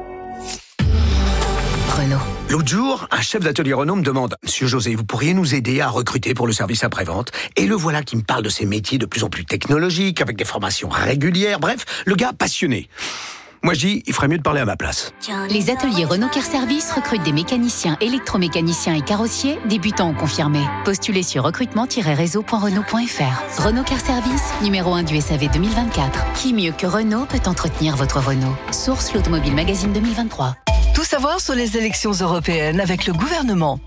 Renault. L'autre jour, un chef d'atelier Renault me demande « Monsieur José, vous pourriez nous aider à recruter pour le service après-vente ?» Et le voilà qui me parle de ces métiers de plus en plus technologiques, avec des formations régulières, bref, le gars passionné. Moi je dis, il ferait mieux de parler à ma place. Les ateliers Renault Care Service recrutent des mécaniciens, électromécaniciens et carrossiers, débutants ou confirmés. Postulez sur recrutement-réseau.renault.fr. Renault Care Service, numéro 1 du SAV 2024. Qui mieux que Renault peut entretenir votre Renault? Source l'Automobile Magazine 2023. Tout savoir sur les élections européennes avec le gouvernement.